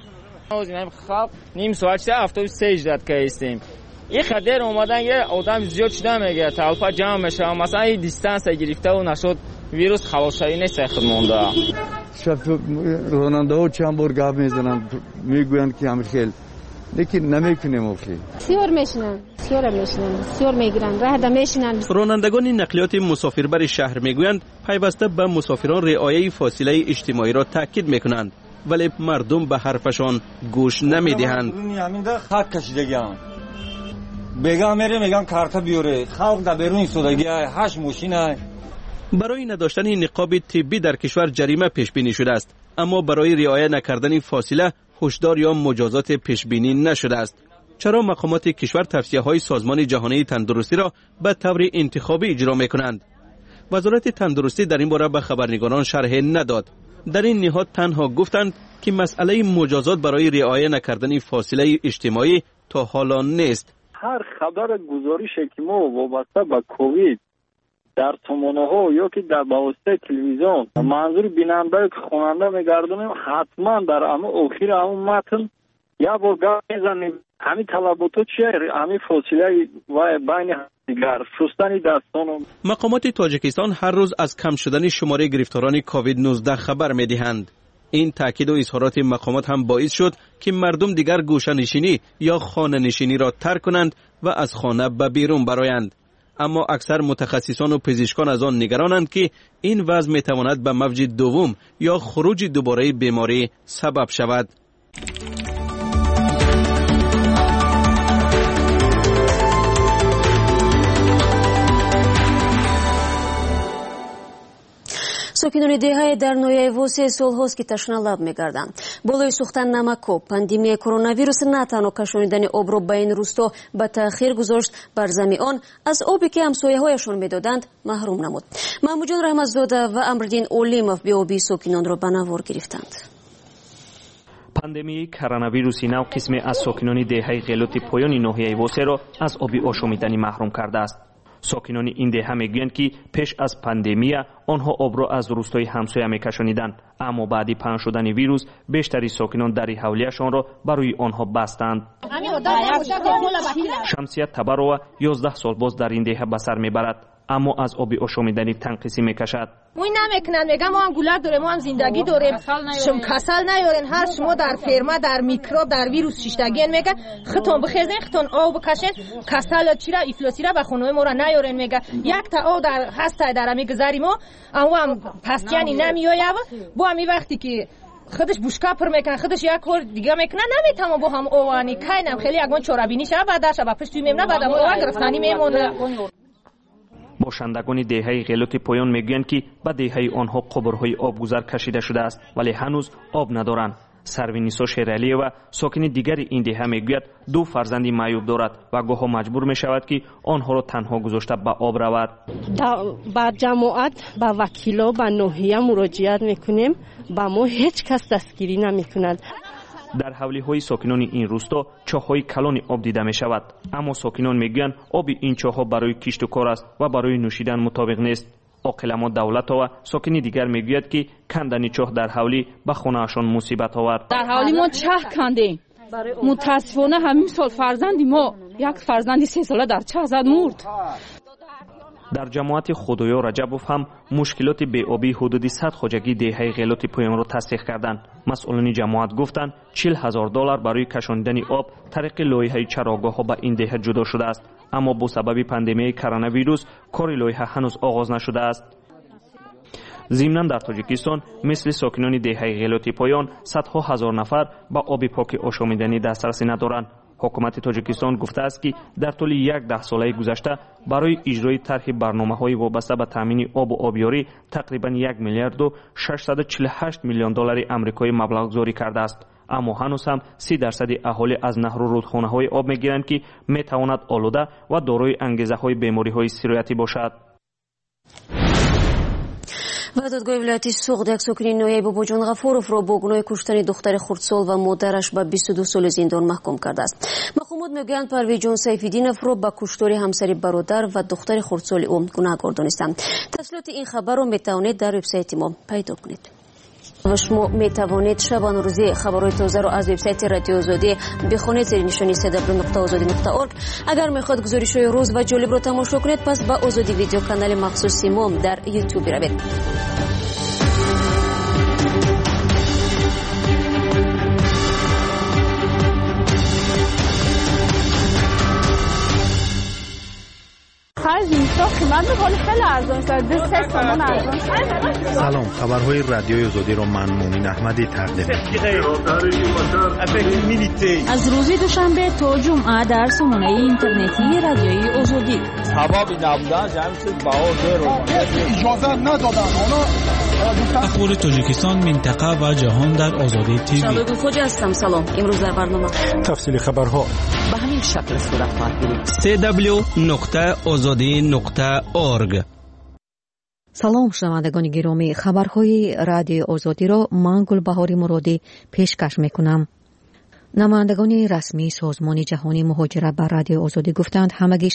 C: خب نیم ساعت شده اتوبوس 3 جدت که هستیم. این خدر اومدن یه آدم زیاد شده میگه طرفا جمع میشه، مثلا این دیستانس گرفته و نشد ویروس خلاص شوی نیست خودمونده.
P: شب راننده ها چند بار گپ میزنن میگویند که همه خیلی لیکن نمیکنیم اوکی.
U: سیور میگیرن راه میشنن.
G: رانندگان نقلیات مسافربر شهر میگویند پیوسته به مسافران رعایت فاصله اجتماعی را تاکید میکنند، ولی مردم به حرفشان گوش نمیدهند.
P: همین ده خط کشیدگیان بگم میگن کارت بیاره خلق در بیرون ایستادگی 8 ماشین.
G: برای نداشتن نقاب طبی در کشور جریمه پیش بینی شده است، اما برای رعایت نکردن فاصله هشدار یا مجازات پیش بینی نشده است. چرا مقامات کشور توصیه‌های سازمان جهانی تندرستی را به طور انتخابی اجرا می‌کنند؟ وزارت تندرستی در این باره به خبرنگاران شرح نداد. در این نهاد تنها گفتند که مسئله مجازات برای رعایت نکردن فاصله اجتماعی تا حالا نیست.
O: هر خبر گزارش که ما وابسته به کووید در تومانه‌ها یا که در واسطه تلویزیون منظور بیننده که خواننده میگردونیم حتما در اخیر همون متن یا با گپ میزنیم همین طلباتو چیه همین فاصله و بین دیگر شستن دستان.
G: مقامات تاجیکستان هر روز از کم شدن شماره گرفتاران کووید 19 خبر میدهند. این تاکید و اظهارات مقامات هم باعث شد که مردم دیگر گوشه نشینی یا خانه نشینی را ترک کنند و از خانه به بیرون برآیند. اما اکثر متخصصان و پزشکان از آن نگرانند که این وضع میتواند به موج دوم یا خروج دوباره بیماری سبب شود.
A: ساکنان دهه در نویای واسه سالهاست که تشنه‌لب می‌گردند. بالای سوختن نمک و پاندمی کرونا ویروس نه تنها کشاندن آب را به این روستا به تأخیر گذاشت، بر ضمن آن از آبی که همسایه‌هایشان می‌دادند محروم نمود. محمود جان رحمت‌زاده و امردین اولیموف به آبی ساکنان را به نوار گرفتند.
J: پاندمی کرونا ویروس نو قسمی از ساکنان دهه غلوت پایان ناحیه واسه را از آبی آشامیدنی محروم کرده است. ساکنان این دهه میگویند که پیش از پاندمی آنها آب را از روستای همسایه میکشانیدند، اما بعد پنهان شدن ویروس بیشتری ساکنان در حولیه‌شان را برای آنها بستند. شمسیت تبروا 11 سال باز در این دهه به سر میبرد، اما از آب آشامیدنی تنقیسی میکشد.
H: ما نمیکنن، میگم ما هم گلر داریم، ما هم زندگی داریم، شما کسل نیارین، هر شما در فرما در میکروب در ویروس شیشتگین میگه خطون بخیزین خطون آب بکشین کسل چیرا افلاسی را به خانوم ما را نیارین میگه یک تا آب در هسته در میگذاریم اما هم پستیانی نمیایه با همی وقتی که خودش بوشکا پر میکنه خودش یک کار دیگه میکنه نمیتونه با هم اوانی کاینم خیلی اگون چورابینی شب بعدش با پشت میمونه بعدم او گرفتانی میمونه.
J: باشندگان دهه غلوت پایان میگویند که به دهه آنها قبرهای آبگذر کشیده شده است ولی هنوز آب ندارند. سروینیسا شیرالی و ساکن دیگر این دهه میگوید 2 فرزندی معیوب دارد و گاهی مجبور می شود که آنها را تنها گذاشته به آب رود.
I: با جماعت با وکیلا با ناحیه مراجعت میکنیم، با ما هیچ کس دستگیری نمیکند.
J: در حولی های ساکنان این روستا چاهای کلان آب دیده می شود، اما ساکنان میگویند آب این چاها برای کشت و کار است و برای نوشیدن مطابق نیست. عاقلان دولت و ساکنی دیگر میگوید که کندن چاه در حولی به خانه‌شان مصیبت آورد.
I: در حولی ما چاه کندیم، متاسفانه همین سال فرزندی ما یک فرزندی 3 ساله در چاه زد مرد.
J: در جماعت خدایا رجبوف هم مشکلات بی‌آبی حدود 100 خواجگی دهه غلوت پایان را تصدیق کردند. مسئولان جماعت گفتند $40,000 برای کشاندن آب طریق لایحه چراگاه‌ها به این دهه جدا شده است، اما با سبب پاندمی کرونا ویروس کار لایحه هنوز آغاز نشده است. ضمناً در تاجیکستان مثل ساکنان دهه غلوت پایان صدها هزار نفر به آب پاک آشامیدنی دسترسی ندارند. حکومت تاجیکستان گفته است که در طول 10 ساله گذشته برای اجرای طرح برنامه‌های وابسته به تامین آب و آبیاری تقریباً $1,648 میلیون آمریکایی مبلغ گذاری کرده است، اما هنوز هم 30% اهالی از نهر و رودخانه‌های آب می‌گیرند که می‌تواند آلوده و دارای انگیزه‌های بیماری‌های سیرایتی باشد.
A: و دادگاه ولایتی سوغد یک ساکن نویای بابا جان غفورов را با گناه کشتن دختر خردسال و مادرش به 22 سال زندان محکوم کرده است. مقامات میگویند پرویز جان سیف‌الدینов را به کشتار همسر برادر و دختر خردسال او گناهکار دانستند. تفصیلات این خبر را میتوانید در وبسایت ما پیدا کنید. و شما میتوانید شبانه روزی خبرهای تازه را از وبسایت رادیو آزادی بخوانید زیر نشانی www.azadi.org. اگر میخواد گزارش‌های روز و جالب را تماشا کنید پس به آزادی ویدیو کانال مخصوصی ما در یوتیوب بروید.
S: سلام، خبرهای رادیوی آزادی را من مومن احمدی تقدیم
U: از روز دوشنبه تا جمعه در سامانه اینترنتی رادیوی آزادی.
Q: اخبار تاجیکستان، منطقه و جهان در آزادی تیوی.
A: شباب خوش هستم. سلام. امروز در برنامه
F: تفصیل خبرها
U: به همین شکل صورت خواهد گرفت.
G: www.azadi.org
K: салом шунавандагони гиромӣ, хабарҳои радиои озодиро ман Гулбаҳори Муродӣ пешкаш мекунам. намояндагони расмии созмони ҷаҳонии муҳоҷират ба радиои озодӣ гуфтанд ҳамагӣ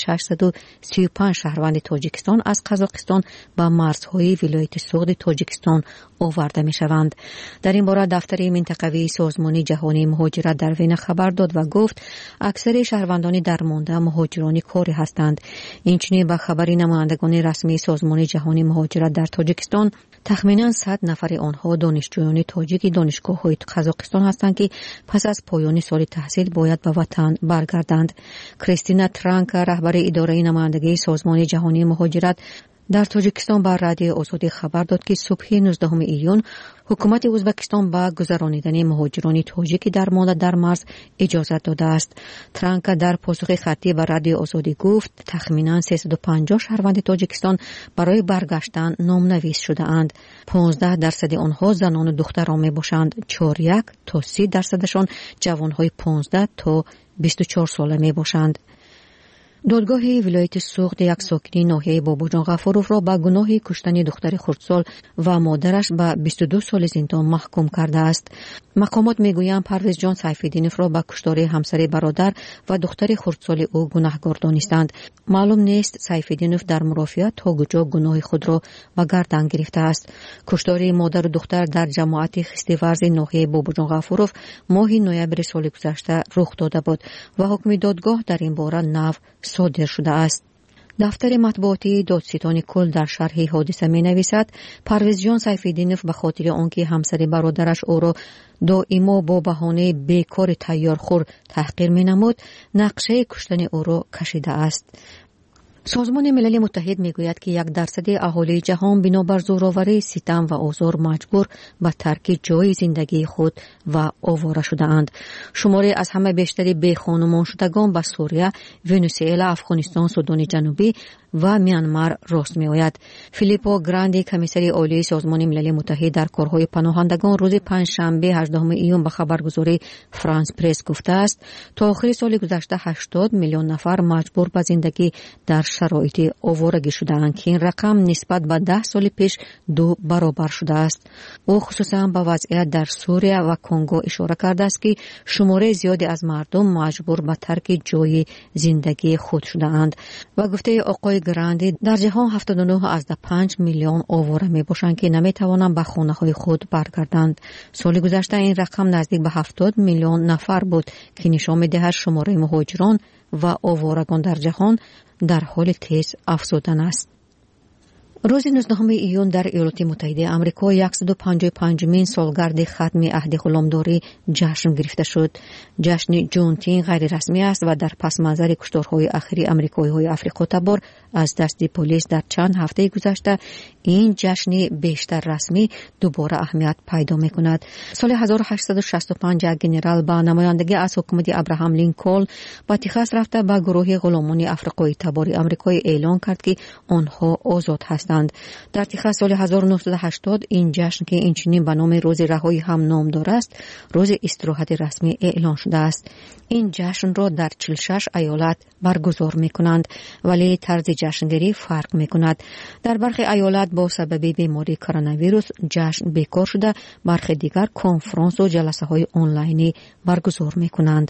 K: 635 шаҳрванди тоҷикистон аз қазоқистон ба марзҳои вилояти суғди тоҷикистон оварда мешаванд. дар ин бора дафтари минтақавии созмони ҷаҳонии муҳоҷират дар Вена хабар дод ва гуфт аксари шаҳрвандони дармонда муҳоҷирони корӣ ҳастанд. инчунин ба хабари намояндагони расмии созмони ҷаҳонии муҳоҷират дар тоҷикистон тахминан 100 нафари онҳо донишҷӯёни тоҷики донишгоҳҳои қазоқистон ҳастанд ки пас аз поёни соли таҳсил бояд ба ватан баргарданд. Кристина Транка, раҳбари идораи намояндагии созмони ҷаҳонии муҳоҷират дар тоҷикистон ба радиои озодӣ хабар дод ки субҳи 19 июн ҳукумати Ӯзбекистон ба гузаронидани муҳоҷирони тоҷики дармонда дар марз иҷозат додааст. Транка дар посухи хаттӣ ба радиои озодӣ гуфт тахминан 350 шаҳрванди тоҷикистон барои баргаштан номнавис шудаанд. 15% онҳо занону духтарон мебошанд. 4 то 30% ҷавонҳои 15 то 24 сола мебошанд. додгоҳи вилояти суғд як сокини ноҳияи Бобоҷон Ғафуровро ба гуноҳи куштани духтари хурдсол ва модараш ба 22 соли зиндон маҳкум кардааст. мақомот мегӯянд Парвезҷон Сайфиддиновро ба куштории ҳамсари бародар ва духтари хурдсоли ӯ гунаҳгор донистанд. маълум нест Сайфиддинов дар мурофиат то куҷо гуноҳи худро ба гардан гирифтааст. куштори модару духтар дар ҷамоати хистиварзи ноҳияи Бобоҷон Ғафуров моҳи ноябри соли гузашта рух дода буд ва ҳукми додгоҳ дар ин бора нав صادر شده است. دفتر مطبوعاتی دادستان کل در شرح حادثه می نویسد پرویزجان سیفالدینов به خاطر آنکه همسر برادرش او را دائما با بهانه بیکار تیارخور تحقیر می نمود نقشه کشتن او را کشیده است. سازمان ملل متحد میگوید که 1% اهالی جهان بنابر زورآوری، ستم و آزار مجبور به ترک جای زندگی خود و آواره شده‌اند. شماری از همه بیشتری بیخانمان شدگان به سوریه، ونزوئلا، افغانستان، سودان جنوبی و میانمار راست می‌آید. فیلیپو گراندی کمیسر عالی سازمان ملل متحد در کارهای پناهندگان روز پنجشنبه 18 ایون به خبرگزاری فرانس پرس گفته است تا آخر سال گذشته 80 میلیون نفر مجبور به زندگی در شرایط آوارگی شده‌اند که این رقم نسبت به 10 سال پیش 2 برابر شده است. او خصوصا به وضعیت در سوریه و کنگو اشاره کرده است که شماره زیادی از مردم مجبور به ترک جای زندگی خود شده‌اند و گفته آقای گراندی در جهان 79.5 میلیون آواره میباشند که نمیتوانند به خانه‌های خود برگردند. سال گذشته این رقم نزدیک به 70 میلیون نفر بود که نشان می‌دهد شماره مهاجران و آوارگان در جهان در حال تیز افزودن است. روز 19 ایون در ایالات متحده آمریکا 155مین سالگرد ختم عهد غلامداری جشن گرفته شد. جشن جونتین غیر رسمی است و در پس منظر کشتارهای اخیر آمریکایی‌های آفریقا تبار از دست پلیس در چند هفته گذشته این جشن بیشتر رسمی دوباره اهمیت پیدا می‌کند. سال 1865 یک ژنرال با نمایندگی از حکومت ابراهام لینکلن به تگزاس رفته به گروه غلامان آفریقایی تبار آمریکایی اعلان کرد که آنها آزاد هستند. در تگزاس سال 1980 این جشن که اینچنین به نام روز رهایی هم نامدار است، روز استراحت رسمی اعلان شده است. این جشن را در 46 ایالت برگزار می‌کنند ولی طرز جشنگیری فرق می‌کند. در برخی ایالت با سبب بیماری کرونا ویروس جشن بیکار شده، برخی دیگر کنفرانس و جلسه‌های آنلاینی برگزار می‌کنند.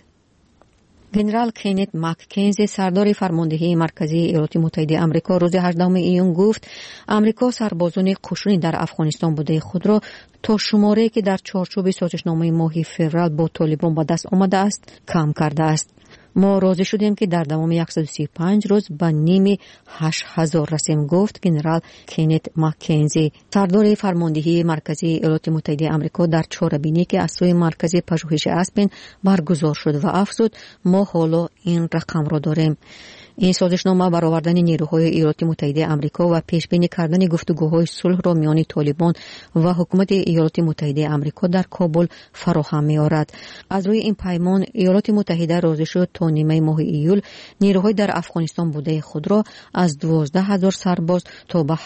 K: گنرال کنت مککنزی سردار فرماندهی مرکزی ایالات متحده آمریکا روز 18 ایون گفت آمریکا سربازان قشون در افغانستان بوده خود را تا شماره‌ای که در چارچوب سازشنامه ماه فوریه با طالبان به دست آمده است کم کرده است. ما راضی شدیم که در دوام 135 روز به نیم 8000 رسیم، گفت گنرال کنت مککنزی سردار فرماندهی مرکزی ایالات متحده آمریکا در چهاربینی که از سوی مرکز پژوهش اسپن برگزار شد و افزود ما حالا این رقم را داریم. این سازشنامه برآوردن نیروهای ایالات متحده آمریکا و پیش بینی کردن گفتگوهای صلح را میان طالبان و حکومت ایالات متحده آمریکا در کابل فراهم می‌آورد. از روی این پیمان ایالات متحده راضی شد تا نیمه ماه ایول نیروهای در افغانستان بوده خود را از 12000 سرباز تا به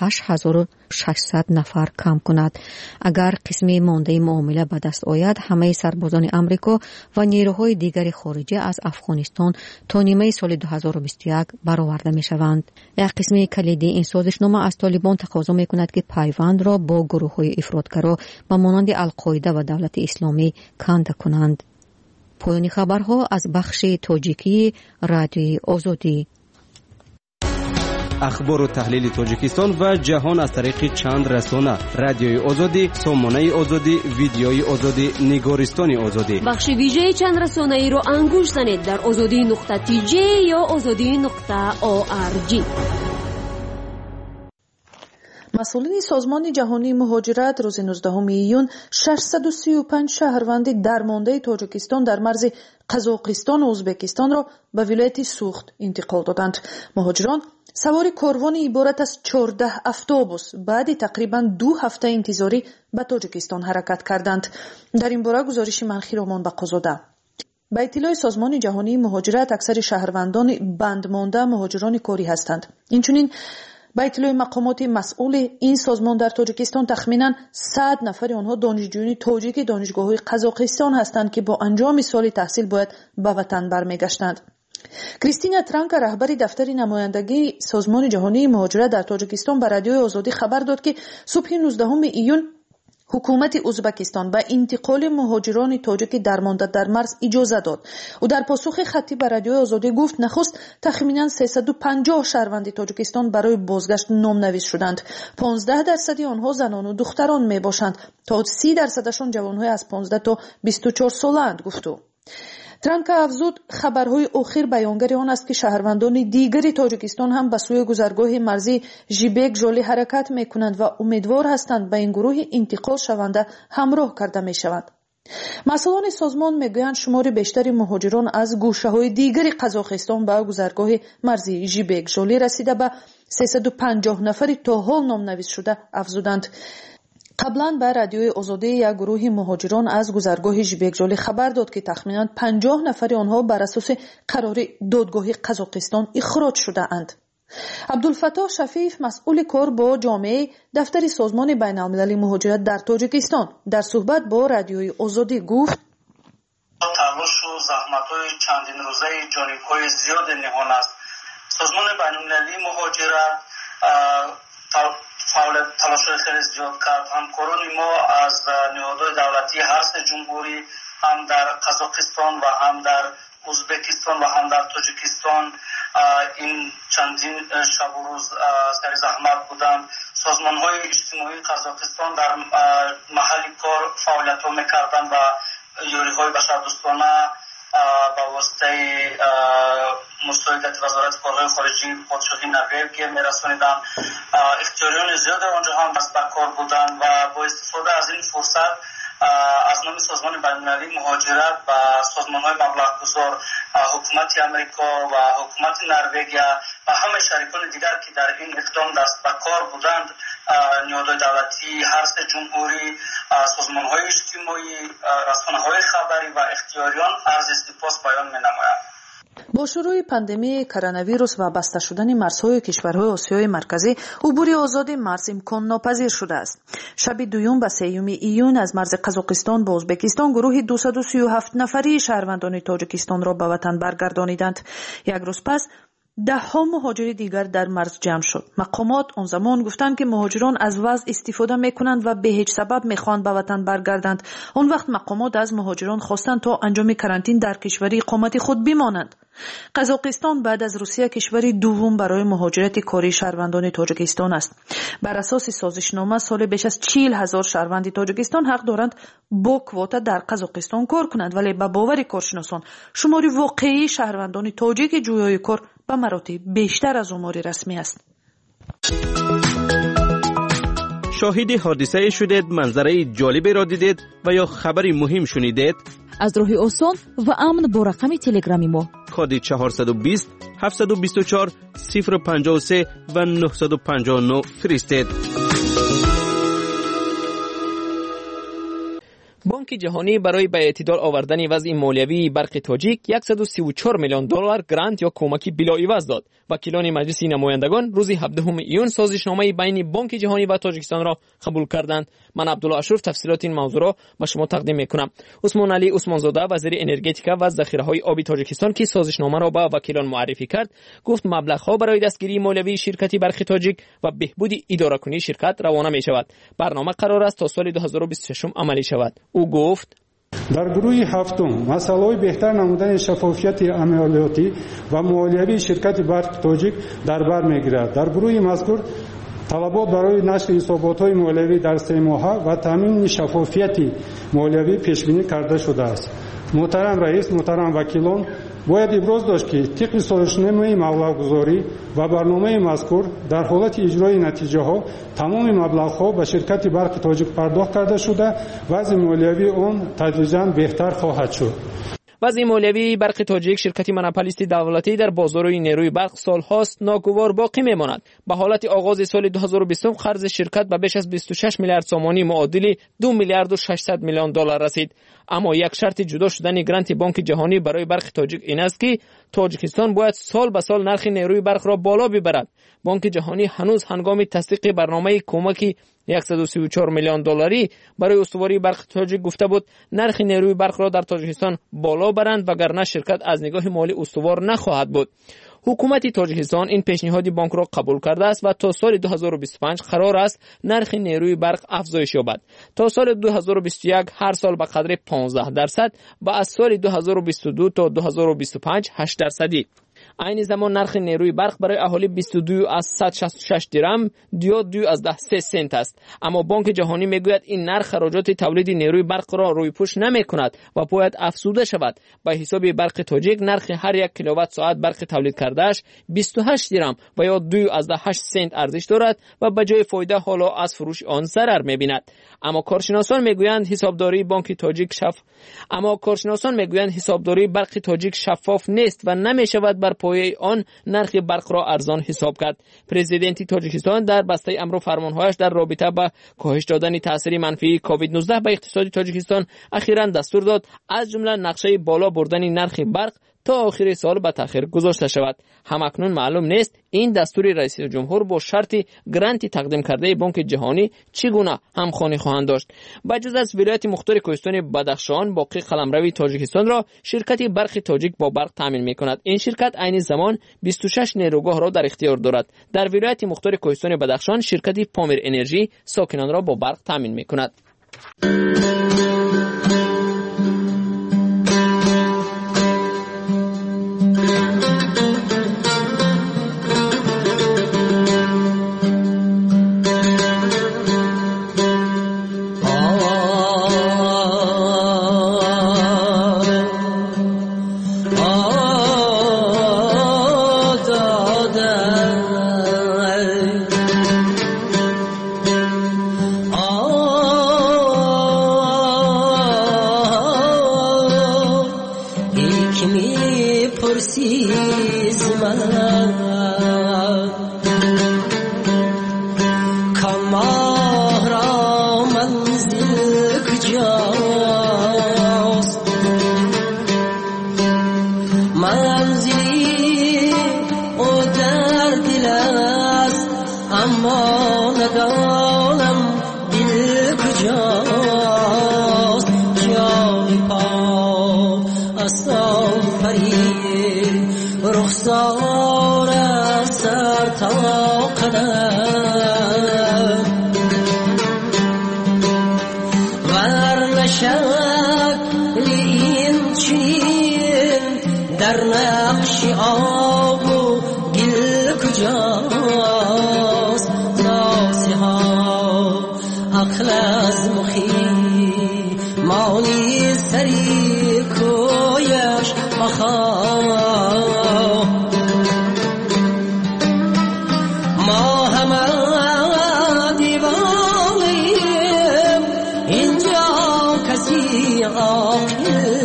K: 8600 نفر کم کند. اگر قسمی مانده معامله به دست آید همه سربازان آمریکا و نیروهای دیگر خارجی از افغانستان تا نیمه سال 2021 یک برآورده می شوند. یک قسم کلیدی این سازشنامه از طالبان تقاضا می کند که پیوند را با گروه های افراطگرا و مانند القاعده و دولت اسلامی کنده کنند. پایان خبرها از بخش تاجیکی رادیوی آزادی.
G: اخبار و تحلیل تاجیکستان و جهان از طریق چند رسانه: رادیوی آزادی، سامانه آزادی، ویدیوی آزادی، نگارستان آزادی.
A: بخش ویژه چند رسانه ای رو انگوش زنید در azadi.tj یا azadi.org.
T: مسئولین سازمان جهانی مهاجرت روز 19 ایون 635 شهروند درمانده تاجیکستان در مرز قزاقستان و ازبکستان را به ولایت سوخت انتقال دادند. مهاجران سوار کاروانی عبارت از 14 اتوبوس بعد تقریبا 2 هفته انتظاری به تاجیکستان حرکت کردند. در این باره گزارش منخی رامان بقازاده. به اطلاع سازمان جهانی مهاجرت اکثر شهروندان بندمانده مهاجران کاری هستند. اینچنین با اطلاع مقامات مسئول این سازمان در تاجیکستان تخمینا 100 نفر آنها دانشجویان تاجیک دانشگاه‌های قزاقستان هستند که با انجام سال تحصیل باید به وطن برمیگشتند. کریستینا ترانکا رهبر دفتر نمایندگی سازمان جهانی مهاجرت در تاجیکستان به رادیوی آزادی خبر داد که صبح 19 ایون حکومت ازبکستان به انتقال مهاجران تاجیک درمانده در مرز اجازه داد. او در پاسخ خطی به رادیوی آزادی گفت نخست تخمینا 350 شهروند تاجیکستان برای بازگشت نامنویس شدند. 15% آنها زنان و دختران می باشند تا 30%شان جوانهای از 15 تا 24 ساله‌اند گفت او. ترانکا افزود خبرهای اخیر بیانگر آن است که شهروندان دیگری تاجیکستان هم به سوی گذرگاه مرزی ژیبک ژولی حرکت می کنند و امیدوار هستند به این گروه انتقال شونده همراه کرده می شوند. مسئولان سازمان میگویند شمار بیشتری مهاجران از گوشه‌های دیگری قزاقستان به گذرگاه مرزی ژیبک ژولی رسیده به 350 نفری تا حال نامنویس شده افزودند. قبلا به رادیوی آزادی یک گروه مهاجران از گذرگاه ژیبک ژولی خبر داد که تخمینا 50 نفر آنها بر اساس قرار دادگاه قزاقستان اخراج شده اند. عبدالفتاح شفیف مسئول کار با جامعه دفتر سازمان بین المللی مهاجرت در تاجیکستان در صحبت با رادیوی آزادی گفت
D: تلاش و زحمت‌های چندین روزه جانب‌های زیاد نهان است. سازمان بین المللی مهاجرت تلاش‌های خیلی زیاد کرد. همکاران ما از نهادهای دولتی هر سه جمهوری هم در قزاقستان و هم در ازبکستان و هم در تاجیکستان این چندین شب و روز سر زحمت بودند. سازمان‌های اجتماعی قزاقستان در محل کار فعالیت‌ها می‌کردند و یاری‌های بشردوستانه با واسطه مساعدت وزارت کارهای خارجی پادشاهی نروژ می‌رسانیدند. اختیاریان زیاد آنجا هم دست به کار بودند و با استفاده از این فرصت از نام سازمان بین‌المللی مهاجرت و سازمان‌های مبلغ‌گذار حکومت آمریکا و حکومت نروژ و همه شریکان دیگر که در این اقدام دست به کار بودند، نهادهای دولتی هر سه جمهوری، سازمان‌های اجتماعی، رسانه‌های خبری و اختیاریان عرض سپاس بیان می‌نمایند.
T: با شروع پاندمی کرونا ویروس و بسته شدن مرزهای کشورهای آسیای مرکزی، عبور آزاد مرز امکان ناپذیر شده است. شب دوم و سوم ایون از مرز قزاقستان با ازبکستان گروه 237 نفری شهروندان تاجیکستان را به وطن برگردانیدند. یک روز پس 10 مهاجر دیگر در مرز جمع شد. مقامات آن زمان گفتند که مهاجران از وضع استفاده میکنند و به هیچ سبب میخواهند به وطن برگردند. آن وقت مقامات از مهاجران خواستند تا انجام کرانتین در کشوری اقامت خود بمانند. قزاقستان بعد از روسیه کشوری دوم برای مهاجرت کاری شهروندان تاجیکستان است. بر اساس سازشنامه سال بیش از 40,000 شهروند تاجیکستان حق دارند با کواتا در قزاقستان کار کنند، ولی به باور کارشناسان شمار واقعی شهروندان تاجیک جویای کار به مراتب بیشتر از آمار رسمی است.
G: شاهد حادثه شدید، منظره جالبی را دیدید و یا خبری مهم شنیدید؟
U: از راه آسان و امن با رقم تلگرامی ما
G: کد 420 724 053 و 959 فرستید.
C: بانک جهانی برای به اعتدال آوردن وضع مالیوی برق تاجیک 134 میلیون دلار گرانت یا کمکی بلاعوض داد. وکیلان مجلس نمایندگان روز 17 ایون سازشنامه بین بانک جهانی و تاجیکستان را قبول کردند. من عبدالله اشرف تفصیلات این موضوع را به شما تقدیم میکنم. عثمان علی عثمانزاده وزیر انرژتیک و ذخیره‌های آبی تاجیکستان که سازشنامه را به وکیلان معرفی کرد گفت مبلغ‌ها برای دستگیری مالیوی شرکت برق تاجیک و بهبود اداره‌کنی شرکت روانه می‌شود. برنامه قرار است تا سال 2026 عملی شود. او گفت
L: در گروه هفتم مسائل بهتر نمودن شفافیت عملیاتی و مالیوی شرکت برق تاجیک در بر می‌گیرد. در گروه مذکور طلبات برای نشر حسابات‌های مالیوی در 3 ماه و تامین شفافیت مالیوی پیش بینی کرده شده است. محترم رئیس، محترم وکیلان، باید ابراز داشت که طبق سازشنامه مبلغ‌گذاری و برنامه مذکور در حالت اجرای نتیجه ها تمام مبلغ ها به شرکت برق تاجیک پرداخت کرده شده و وضع مالیوی آن تدریجاً بهتر خواهد شد.
C: وضع مالیوی برق تاجیک شرکتی مونوپولیست دولتی در بازار نیروی برق سالهاست ناگوار باقی میماند. به حالت آغاز سال 2020 قرض شرکت به بیش از 26 میلیارد سومانی معادل 2 میلیارد و 600 میلیون دلار رسید. اما یک شرط جدا شدن گرانت بانک جهانی برای برق تاجیک این است که تاجیکستان باید سال به سال نرخ نیروی برق را بالا ببرد. بانک جهانی هنوز هنگام تصدیق برنامه کمکی 134 میلیون دلاری برای استواری برق تاجیک گفته بود نرخ نیروی برق را در تاجیکستان بالا برند وگرنه شرکت از نگاه مالی استوار نخواهد بود. حکومت تاجیکستان این پیشنهاد بانک را قبول کرده است و تا سال 2025 قرار است نرخ نیروی برق افزایش یابد. تا سال 2021 هر سال به قدر 15% و از سال 2022 تا 2025 8%. این زمان نرخ نیروی برق برای اهالی 22 از 166 درم 2 از 10 سنت است. اما بانک جهانی میگوید این نرخ خراجات تولید نیروی برق را روی پوش نمی کند و باید افزوده شود. به حساب برق تاجیک نرخ هر یک کیلووات ساعت برق تولید کردهش 28 درم و یا 2 از 8 سنت ارزش دارد و به جای فایده حالا از فروش آن ضرر میبیند. اما کارشناسان میگویند حسابداری برق تاجیک شفاف نیست و نمیشود بر پایه آن نرخ برق را ارزان حساب کرد. پرزیدنت تاجیکستان در بسته امر فرمانهایش در رابطه با کاهش دادن تاثیر منفی کووید 19 به اقتصاد تاجیکستان اخیراً دستور داد از جمله نقشه بالا بردن نرخ برق تا آخر سال به تأخیر گذاشته شود. همکنون معلوم نیست این دستور رئیس جمهور با شرط گرانت تقدیم کرده بانک جهانی چگونه همخوانی خواهند داشت. بجز از ولایت مختار کوهستان بدخشان باقی قلمرو تاجیکستان را شرکت برق تاجیک با برق تامین می‌کند. این شرکت عین زمان 26 نیروگاه را در اختیار دارد. در ولایت مختار کوهستان بدخشان شرکت پامیر انرژی ساکنان را با برق تامین می‌کند.
R: در نقش آب و گل کجاست ناسه ها عقل از مخی مانی سری کویش مخواه ما همه دیوانیم اینجا کسی عاقل